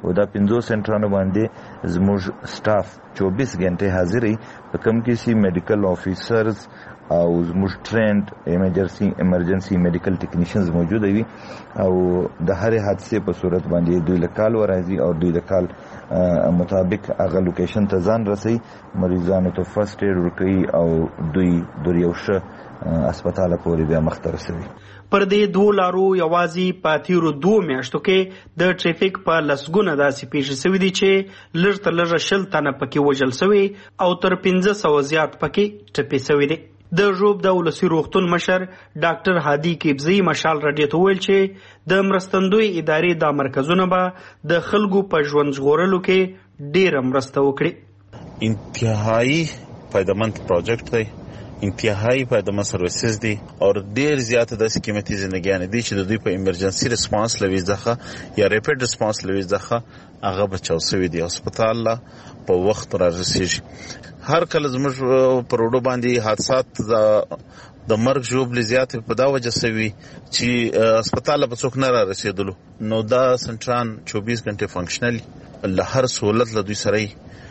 او دا 50 سنټرونو باندې زموږ سټاف 24 غنټه حاضر وي په کوم کې سي میډیکل افیسرز او زموږ ټرینډ ایمرجنسي میډیکل ټیکنیشنز موجود وي او د هر حادثه په صورت باندې دوی لکال ورازي او دوی لکال مطابق هغه لوکیشن ته ځان رسي مریضانو ته فرست ایډ ورکوي او دوی دریوشه هسپتال پورې بیا مخته رسوي. پر دې دوه لارو یوازې په تیرو 2 میاشتو کې د ټریفیک په لسګونه داسې پیښې شوې دي چې لږ تر لږه 10 تنه پکې وژل شوي او تر 1500 زیات پکې ټپي شوي دي. د ژوب د ولسي روغتون مشر ډاکټر هادي کیبزی مشال رادیو ته ویل چې د مرستندوی ادارې د مرکزونو به د خلکو په ژوند ژغورلو کې ډېره مرسته وکړي. انتهایی فایدمند پروجیکټ دی، انتهایی فایدمند سروسز دي او ډیر زیاته د قیمتي ژوندګیان دي چې د دوی په ایمرجنسي ریسپانس لوي ځخه یا ریپیډ ریسپانس لوي ځخه هغه بچاو شوی دی. هسپتال لا په وخت راځي. هر کله زموږ په روډو باندې حادثات د مرګ ژوب لزیات په دا وجه سوي چې هسپتال په څوک نه را رسیدلو. نو دا سنټران 24 غنټه فنکشنل له هر سہولت له دوی سره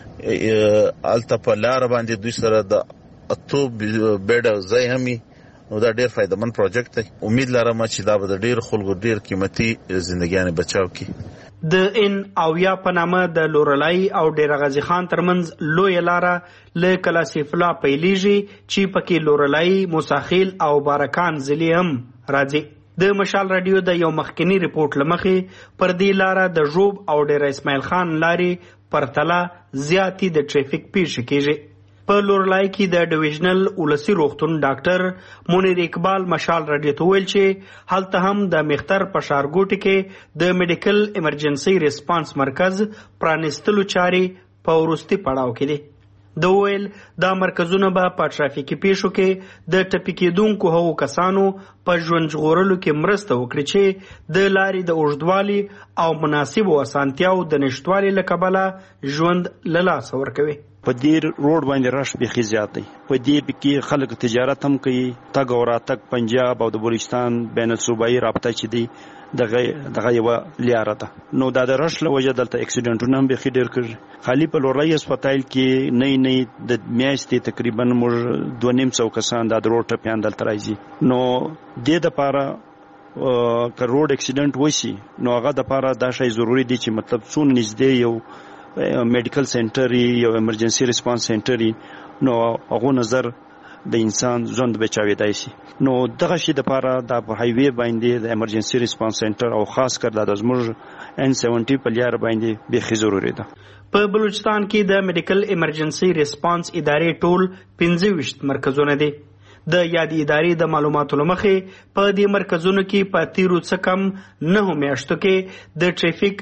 الته په لار باندې دوی سره د اتو بیډ ځای همي. نو دا ډیر فایدمن پروجیکټ دی. امید لرم چې دا به ډیر خلکو ډیر قیمتي ژوندګیان بچاو کی. د ان او یا په نامه د لورلای او ډیر غازی خان ترمنځ لوی لاره له کلاسیفلا پیلیږي چې پکې لورلای موساخیل او بارکان ضلع هم راځي. د مشال رادیو د یو مخکنی ریپورت لمخې پر دې لاره د ژوب او ډیر اسماعیل خان لاري پرتله زیاتی د ټریفیک پیښ کیږي. په لورلای کې د ډیویژنل ولسی روغتون ډاکټر منیر اقبال مشال رادیو ته ویل چې هلته هم د مختر په ښارګوټي کې د میډیکل ایمرجنسي ریسپانس مرکز پرانستلو چارې په وروستي پړاو کې دي. د ویل دا مرکزونه به په ټرافیکي پیښو کې د ټپي کېدونکو هغو کسانو په ژوند ژغورلو کې مرسته وکړي چې د لارې د اوږدوالي او مناسبو اسانتیاو د نشتوالي له کبله ژوند له لاسه ورکوي. په دې روډ باندې رش بيخي زیات دی. په دې کې خلک تجارت هم کوي، تګ او راتګ پنجاب او د بلوچستان بین الصوبایي رابطه چې دی دغه یو لیاره ده. نو دا د رش له وجه دلته اکسیډنټونه هم بيخي ډېر کېږي. خالي په لورلای هسپتال کې نه د میاشتې تقریبا موږ 250 کسان د روډ ټپیان دلته راځي. نو د لپاره که روډ اکسیډنټ وشي نو هغه د لپاره دا شی ضروری دی چې مطلب څون نږدې یو میډیکل سنټر یو ایمرجنسي ریسپانس سنټر نو هغه نظر د انسان ژوند بچاویدای شي. نو دغه شی د لپاره د هایوی باندې د ایمرجنسي ریسپانس سنټر او خاص کر د زموږ N70 په لار باندې به ضروري ده. په بلوچستان کې د میډیکل ایمرجنسي ریسپانس ادارې ټول 15 مرکزونه دي. د یادې ادارې د معلوماتو لمخې په دې مرکزونو کې په تیرو څه کم 9 میاشتو کې د ټریفیک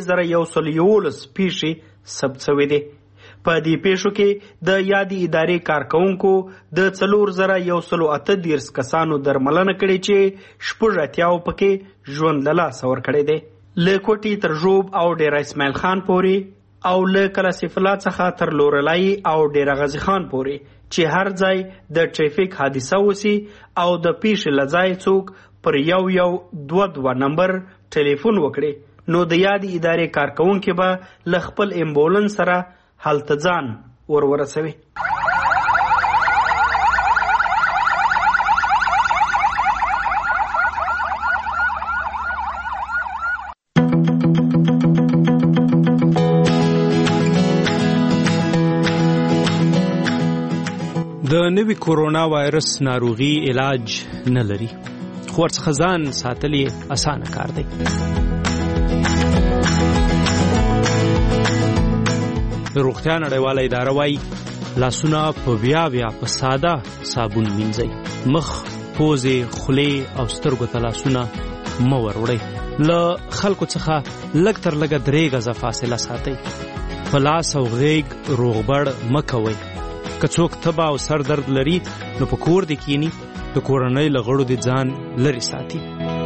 3111 پیښې ثبت شوې دي. په دې پیښو کې د یادې ادارې کارکونکو د 4138 کسانو درملنه کړې چې 80 پکې ژوند له لاسه ورکړی دی. له کوټي تر ژوب او ډیر اسماعیل خان پورې او له کلاسیفلا څخه تر لورلای او ډیر غازی خان پورې چې هر ځای د ټریفیک حادثه وسی او د پیښې لځای څوک پر یو 22 نمبر ټلیفون وکړي نو د یادې ادارې کارکونکو به ل خپل امبولانس سره هلته ځان ورسوي. د نوي کورونا وایرس ناروغي علاج نه لري، خو ورڅخه ځان ساتل یې اسانه کار دی. د روغتیا نړیواله اداره وایي لاسونه په بیا په ساده صابون مینځئ، مخ، پوزې، خولې او سترګو ته لاسونه مه وروړئ. له خلکو څخه لږ تر لږه 3 غزه فاصله ساتئ. په لاس او غیږ روغبړ مه کوئ. که څوک تبه او سر درد لري نو په کور دې کینی، د کورنۍ له غړو دې ځان لرې ساتي.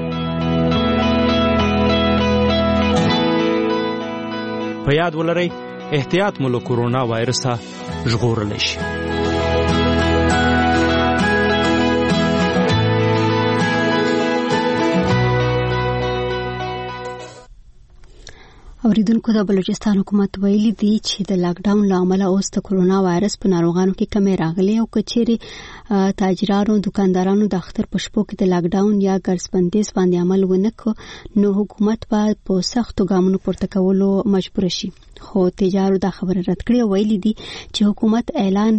په یاد ولرئ احتیاط مو له کورونا وایرسه ژغورلی شي. اوریدونکو د بلوچستان حکومت ویلي دی چې د لاک ډاون له امله اوس د کورونا وایرس په ناروغانو کې کمی راغلی او کچېرې تاجرانو دکاندارانو د اختر په شپو کې د لاک ډاون یا ګرځبندیز باندې عمل ونه کړ نو حکومت په سختو ګامونو پورته کولو مجبور شي. خو تجارو دا خبره رد کړې او ویلي دي چې حکومت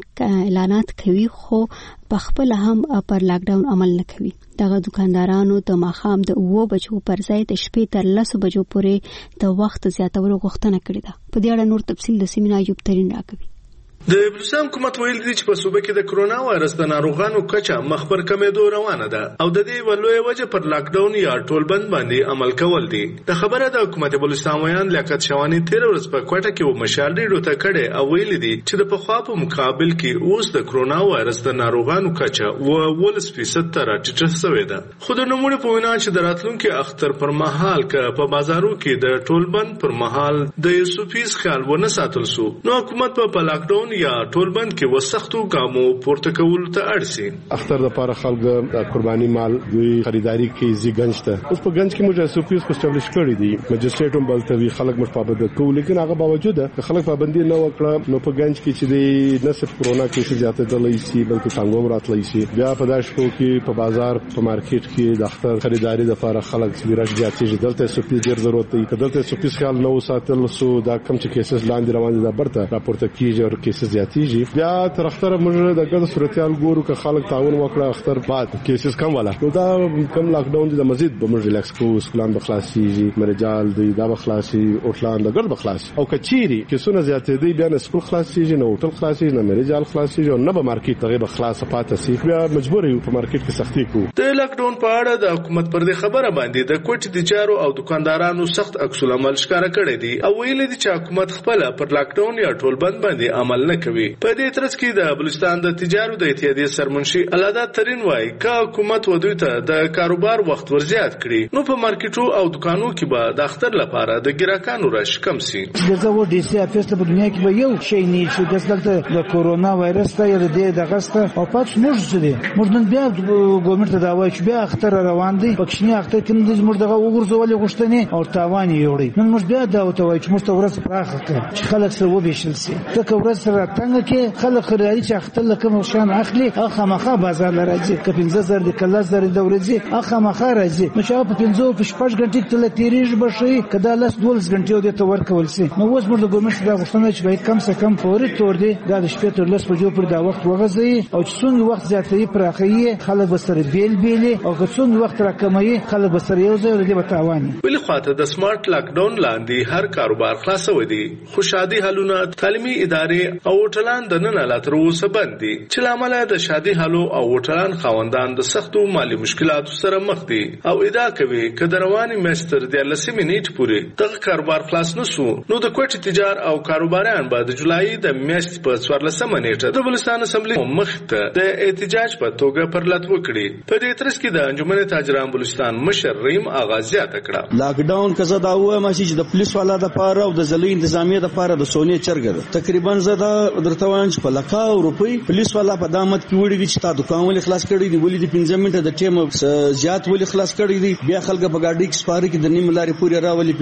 اعلانات کوي خو په خپل هم پر لاک ډاون عمل نه کوي. دغه دکاندارانو د ماښام د 9 بجو پر ځای د شپې تر 10 بجو پورې د وخت زیاتولو غوښتنه کړې ده. په دې اړه نور تفصیل د سیمین ایوب ترين راکوي. د بلوچستان حکومت ویل دي چې په صوبه کې د کرونا وایرس د ناروغانو کچه مخبر کمېدو روانه ده او د دې ولوي وجه پر لاک ډاون یا ټول بند باندې عمل کول دي. د خبره د حکومت بلوچستان ویان لیاقت شوانی 13 ورځ په کوټه کې و مشال ډیډو ته کړي او ویل دي چې د پخوا په مقابل کې اوس د کرونا وایرس د ناروغانو کچه و 10% تر ټیټه شوې ده. خو د نمونه په وینا چې د راتلونکو اختر پر مهال کې په بازارو کې د ټول بند پر مهال د یوسفیس خیال ونه ساتل سو نو حکومت په لاک ډاون یا ټول بند کې وسختو ګامو پورته کول ته اړسي. اختر د لپاره خلک قرباني مال دوی خریداري کې زیګنج ته اوس په گنج کې موږ سوپیس کو استابلیش کړی دي مجستریټ هم بلته خلک مش پابند کوي لیکن هغه باوجود خلک پابندي نه وکړه نو په گنج کې چې د نصف کرونا کې زیاته دلې سي بلکې څنګه راتلې سي بیا په داش کو کې په بازار په مارکیټ کې د اختر خریداري د لپاره خلک سپیرش زیاتې دلته سوپیس ډیر ضرورت دی دلته سوپیس خیال نو ساتل سو دا کم چې کیسز لاندې روان دي دا برته راپورته کیږي او کیسز زیاتې بیا تر اختر موږ د ګډ صورتحال ګورو که خلک تعاون وکړه اختر بعد کیسز کم ولا نو دا کم لاک ډاون د مزید به موږ ریلیکس کوو سکلان بخلاصيږي مرجال دی دا بخلاصي اوټلان د ګډ بخلاصي او کچيري کیسونه زیاتې دی بیا نه سکول خلاصيږي نه اوټل خلاصيږي نه مرجال خلاصيږي او نه به مارکیټ دغه بخلاصه پاتې سي بیا مجبور یو په مارکیټ کې سختي کوو. د لاک ډاون په اړه د حکومت پر دې خبره باندې د کوټ تجارو او دکاندارانو سخت عکس العمل ښکارا کړی دی او ویل دي چې حکومت خپل پر لاک ډاون یا ټول بند باندې عمل نه کوي. په دې ترڅ کې د بلوچستان د تجارو د اتحادیې سرمنشي الادا ترين وای کا حکومت ودوی ته د کاروبار وخت ورزیات کړي نو په مارکیټو او دکانو کې به د اختر لپاره د ګراکانو رش کم سي. دغه و ډي سي افیس په دنیا کې به یو شی نه شي دلته د کورونا وایرس ته یا د دغسته او پات موږ زده موږ نن بیا ګورنمنت ته دا وایي چې بیا اختر روان دي پښنی اختر کې موږ دغه وګرځولې غوښتنې او تاوان یوړي نن موږ بیا دا وته وایي چې موږ ته ورځ پراخه کړ چې خلک سره وبېشل سي ته ورځ سره څنګه کې خلک خریداري چې اختر کوم شان اخلي اخه مخه بازار لراځي ک 15000 د کله زر د ورځي اخه مخه راځي نو چې په 15 په 5 غنټې تل تیریج بشي کدا لاس 12 غنټې د تور کول سي نو اوس موږ د ګورنمنت دا غوښتنه چې باید کم څه کم فوري تور دي دا د شپې تر لس بجو پر دا وخت وغځي او چې څنګه وخت زیاتې پراخي خلک بسره بیل او که څنګه وخت راکمي خلک بسره یو ځای لري بتاواني. بل خاطر د سمارټ لاک ډاون لاندې هر کاروبار خلاصو دي خو شادي حلونه تعلیمي ادارې او هوټلان د نن لا تر اوسه بند دي چې لامل د شادي حلو او هوټلان خاوندان د سختو مالی مشکلاتو سره مخ دي او ادعا کوي چې د رواني میاشتې د 10 منټ پورې دغه کاروبار خلاص نشو نو د کوټ تجار او کاروباران به د جولای د میاشتې په 14 منټه د بلوچستان اسمبلی مخ ته د احتجاج په توګه پرلط وکړي. په دې ترڅ کې د انجمن تاجران بلوچستان مشر رحیم آغازیات کړه لاک ډاون کزه دا و ماشي چې د پولیس والا د پاره او د ځلې انتظامیه د پاره د سونې چرګ تقریبا زدا درتوان په لکاو روپی پولیس والا په دامت کې وړي چې تا دکان ولې خلاص کړی دی ولې د 15 منټه د ټیم زیات ولې خلاص کړی دی بیا خلک په گاډي کې سپاره کې د نیم لارې پورې راولي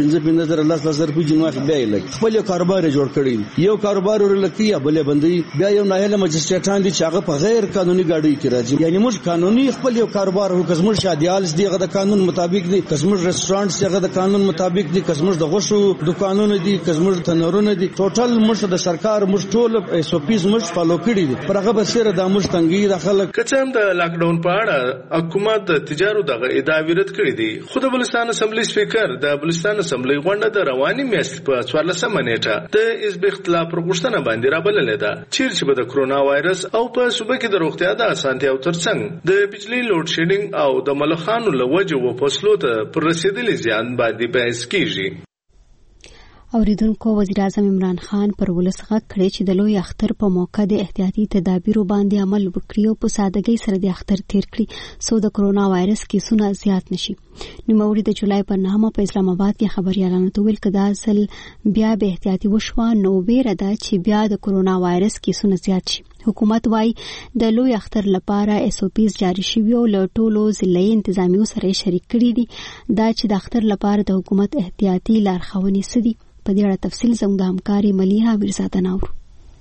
15 روپۍ جنوه بیا لګ خپل کاروبار جوړ کړی یو کاروبار ورلکی یا بلې بندي بیا یو ناهله مجستریټان دي چې هغه په غیر قانوني گاډي کې راځي یعنی موږ قانوني خپل یو کاروبار وکړو کزمر شادیال دي هغه د قانون مطابق دي کزمر ریسټورانټ هغه د قانون مطابق دي کزمر د غوښو دکانونه دي کزمر تنورونه دي ټوټل موږ د سرکار موږ ټول اس او پیز موږ فالو کړی دي پر هغه بسره د موږ تنګي د خلک کچم د لاک ډاون په اړه حکومت د تجارو دغه ادعا ویرت کړی دي خو د بلوچستان اسمبلی سپیکر د بلوچستان اسمبلی غونډه د رواني میاشتې په 14 منېټه د حزب اختلاف پرغښتنه باندې رابللې ده چې به د کرونا وایرس او په صوبه کې د روغتیا د اسانتیاو ترڅنګ د بجلی لوډ شیډینګ او د ملخانو لوجه و فصلو ته پر رسیدلې زیان باندې بحث کیږي. اوریدونکو وزیر اعظم عمران خان پر ولس غږ کړی چې د لوی اختر په موقع د احتیاطي تدابیرو باندې عمل وکړي او په سادګۍ سره د اختر تیر کړي سو د کرونا وایرس کیسونه زیات نشي. نوموړي د جولای په 9 په اسلام آباد کې خبريالانو ته ویل کدا اصل بیا به احتیاطي وشوه نو ویره ده چې بیا د کرونا وایرس کیسونه زیات شي. حکومت وايي د لوی اختر لپاره اس او پیز جاری شوی او له ټولو ضلعي انتظامیو سره شریک کړي دي دا چې د اختر لپاره د حکومت احتیاطي لارښوونې سدي په دې اړه تفصیل زموږ د همکاري ملیحه ویرزاده ناور.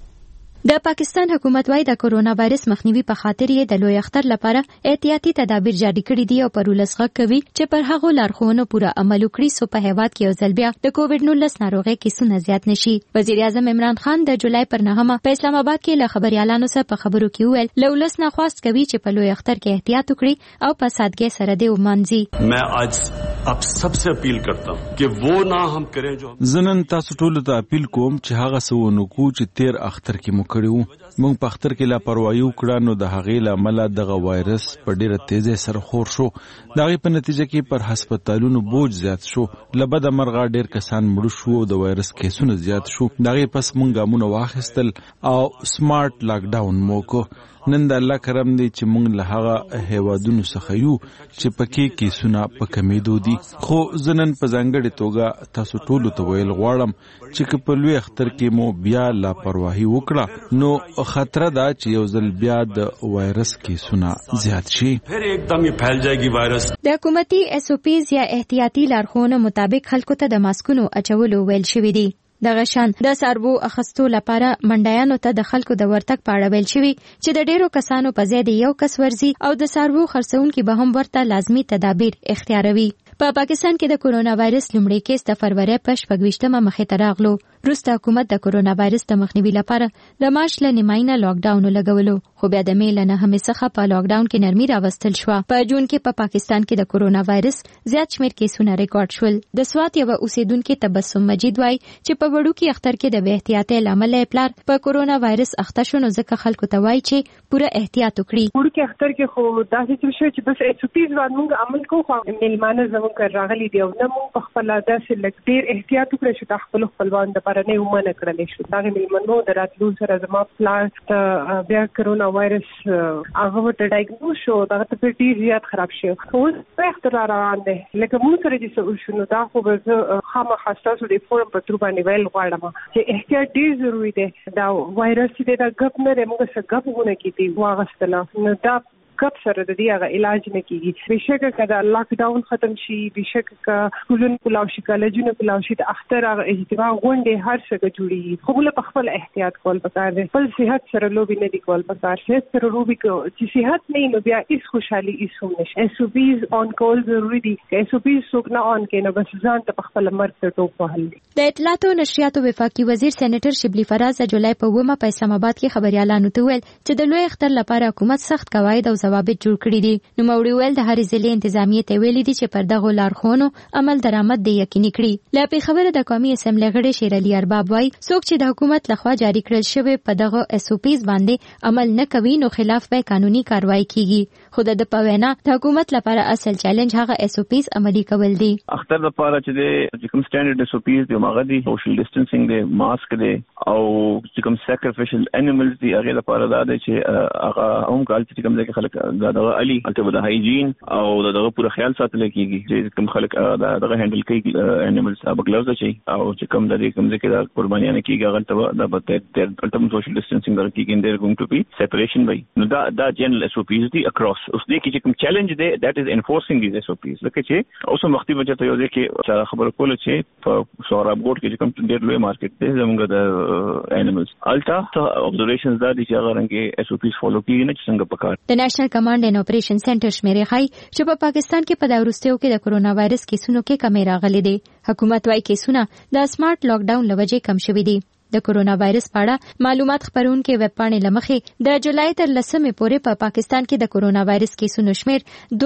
د پاکستان حکومت وايي د کورونا وایرس مخنیوي په خاطر یې د لوی اختر لپاره احتیاطي تدابیر جاری کړي دي او پر ولس غږ کوي چې پر هغو لارښوونو پوره عمل وکړي څو په هیواد کې یو ځل بیا د کووډ-19 ناروغۍ کیسونه زیات نشي. وزیر اعظم عمران خان د جولای پر 9 په اسلام آباد کې له خبريالانو سره په خبرو کې وویل له ولس نه خواست کوي چې په لوی اختر کې احتیاط وکړي او په سادګۍ سره دې ومانځي. मैं आज आप सबसे अपील करता हूं कि वो ना हम करें जो زنن تاسو ټول ته اپیل کوم چې هغه سونو کو چې تیر اختر کې مو کړیو. موږ په اختر کې لاپروايي وکړه نو د هغې له امله دغه وایرس په ډیره تیزه سره خور شو. د هغې په نتیجه کې پر هسپتالونو بوج زیات شو. له بده مرغه ډیر کسان مړه شو او د وایرس کیسونه زیات شو. د هغې پس موږ ګامونه واخیستل او سمارټ لاک ډاون مو کو. نن د الله کرم دی چې موږ له هغه هیوادونو څخه یو چې پکې کیسونه په کمیدو دي. خو زنن په ځانګړې توګه تاسو ټول ته ویل غواړم چې په لوی اختر کې مو بیا لاپرواهي وکړه نو خطر ده چې یو ځل بیا د وایرس کیسونه زیات شي. پھر एकदम یہ پھیل جائے گی وایرس. د حکومتي SOPs یا احتیاطي لارښوونو مطابق خلکو ته د ماسکونو اچولو ویل شوی دی. دغه شان د ساربو اخستو لپاره منډیانو ته د خلکو د ورتګ په اړه ویل شوی چې د ډیرو کسانو په ځای د یو کس ورزي او د ساربو خرڅونکو به هم ورته لازمی تدابیر اختیاروي. په پاکستان کې د کورونا وایرس لومړی کیس د فروری په 28مه مخې ته راغلو. وروسته حکومت د کورونا وایرس د مخنیوي لپاره د مارچ له نیماینه لاک ډاون لګولو خو بیا د می له 9 څخه په لاک ډاون کې نرمي راوستل شو. په جون کې په پاکستان کې د کورونا وایرس زیات شمېر کیسونه ریکارډ شول. د سوات یو اوسیدونکو تبسم مجید وای چې په وړوکی اختر کې د بې احتیاطۍ لامل پلار په کورونا وایرس اخته شو نو ځکه خلکو ته وای چې پوره احتیاط وکړي. وړوکی اختر کې خو داسې څه شو چې بس SOPs باندې عمل کوو خو ملمانه زموږ راغلي دی او نه موږ په خپل داسې لږ ډیر احتیاط وکړو چې خپل خپلوان د پاره نه ومنه کړل شو. دا ملمنو د راتلو سره زما پلان بیا کورونا وایرس هغه ته ډایګنوز شو دا ته ډیر زیات خراب شو. خو په اختر روان دي لکه موږ سره چې شنو دا خو به خامہ خاصه د فورم په تر باندې ویل غواړم چې احتیاط ډیر ضروری دی. دا وایرس دې دا غپ نه موږ سره غپونه کیږي واغستله نو دا کپ سره د دې هغه علاج نه کیږي. بشکه کدا لاک ډاون ختم شي بشکه ک کولن کلاو شي کالجونه کلاو شي د اختر هغه اجتماع غونډه هر څه جوړي خو له خپل احتیاط کول پکار دی. خپل صحت سره لوبي نه دی کول پکار. صحت سره لوبي کو چې صحت نه نو بیا هیڅ خوشحالي هیڅ هم نشي. SOPs اون کول ضروري دي. SOPs څوک نه اون کینو بس ځان ته خپل مرګ ته ټوپ وهل دي. د اطلاعات او نشریاتو وفاقي وزیر سېنیټر شبلی فراز د جولای په 9 په اسلام آباد کې خبريالانو ته ویل چې د لوی اختر لپاره حکومت سخت قواعد او ضوابط جوړ کړي دي. نو موري ویل د هر ضلع انتظامیه ته ویل دي چې پر دغه لارښوونو عمل درآمد دی یقیني کړي. لا په خبره د قومي اسمبلی غړي شیر علي ارباب وای څوک چې د حکومت لخوا جاری کړل شوی په دغه SOPs باندې عمل نه کوي نو خلاف به قانوني کاروایی کیږي. خو د پوینا د حکومت لپاره اصل چیلنج هغه SOPs عملي کول دي. اختر لپاره چې کوم سټانډرډ SOPs دی هغه دی سوشل ډیسټنسینګ دی ماسک دی او چې کوم سیکریفیشل انیملز دی هغه لپاره دا دی چې هغه هم کال چې کوم ځکه خلک دغه علي البته د هایجین او دغه پوره خیال ساتل کیږي چې کوم خلک دغه هندل کوي انیملز هغه گلوز شي او چې کوم د دې کوم ځکه د قربانیانه کیږي هغه ته د بته الټم سوشل ډیسټنسینګ درکې ګین دیر ګوینګ ټو بي سیپریشن وای نو دا جنرال SOPs دی اکراس اوس دې کې چې کوم چیلنج دی دیٹ از انفورسینګ دیز SOPs لکه چې اوس وختي بچته یو ځکه خبر کوله چې په سوراب ګوټ کې کوم ډیر لوی مارکیټ دی زموږ د انیملز الټا observations دا دي چې هغه رنګه SOPs فالو کیږي نه څنګه پکار. د نېشنل کمانډ اینڈ اپریشن سنټر شمیرې ښایي چې په پاکستان کې په دا وروستیو کې د کورونا وایرس کیسونو کې کمی راغلي دي. حکومت وايي کیسونه د سمارټ لاک ډاون لوجې کم شوي دي. د کورونا وایرس په اړه معلومات خبرونکو ویب پاڼې لمخې د جولای تر 10 پورې په پاکستان کې د کورونا وایرس کیسونو شمیر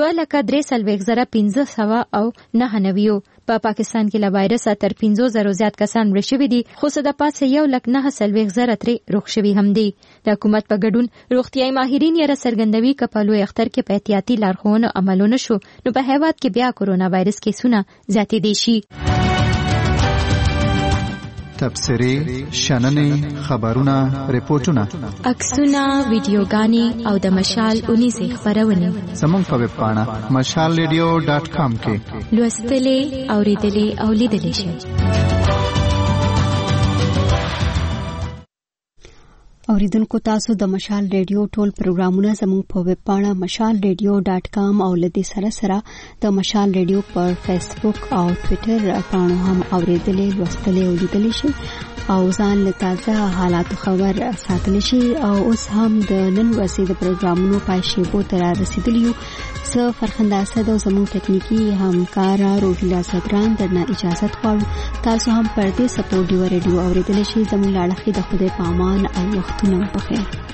2,43,500 او 99 په پاکستان کې له وایرس تر 15,000 زیات کسان مړه شوي دي خو صد پاتې 1,09,000 ترې روغ شوي هم دي. د حکومت په ګډون روغتيایي ماهرین یې سرګندوي چې په لوی اختر کې په احتیاطي لارښوونو عملونه شو نو په هیواد کې بیا کورونا وایرس کیسونه زیاتې دي شي. تبصرې شننې خبرونه ریپورتونه عکسونه ویډیوګانې او د مشال 19 خبرونه زموږ په ویب پاڼه mashalradio.com کې لوستلې اوریدلې او لیدلې شئ. اوریدونکو تاسو د مشال ریډیو ټول پروګرامونه زموږ په ویب پاڼه mashalradio.com او لدې سره د مشال ریډیو پر فیسبوک او ټوئیټر پاڼو هم اوریدلې لوستلې او لیدلې شي او ځان له تازه حالاتو خبر ساتل شي. او اوس هم د نن ورځې د پروګرامونو پای شیبو ته رسیدلی یو. زه فرخنده اسد او زموږ ټکنیکی همکار روحیلا صدران درنه اجازه غواړو. تاسو هم پر دې سپورټ ریډیو اوریدلې شي. زموږ لاړخې د خدای په امان او وختونه بخیر.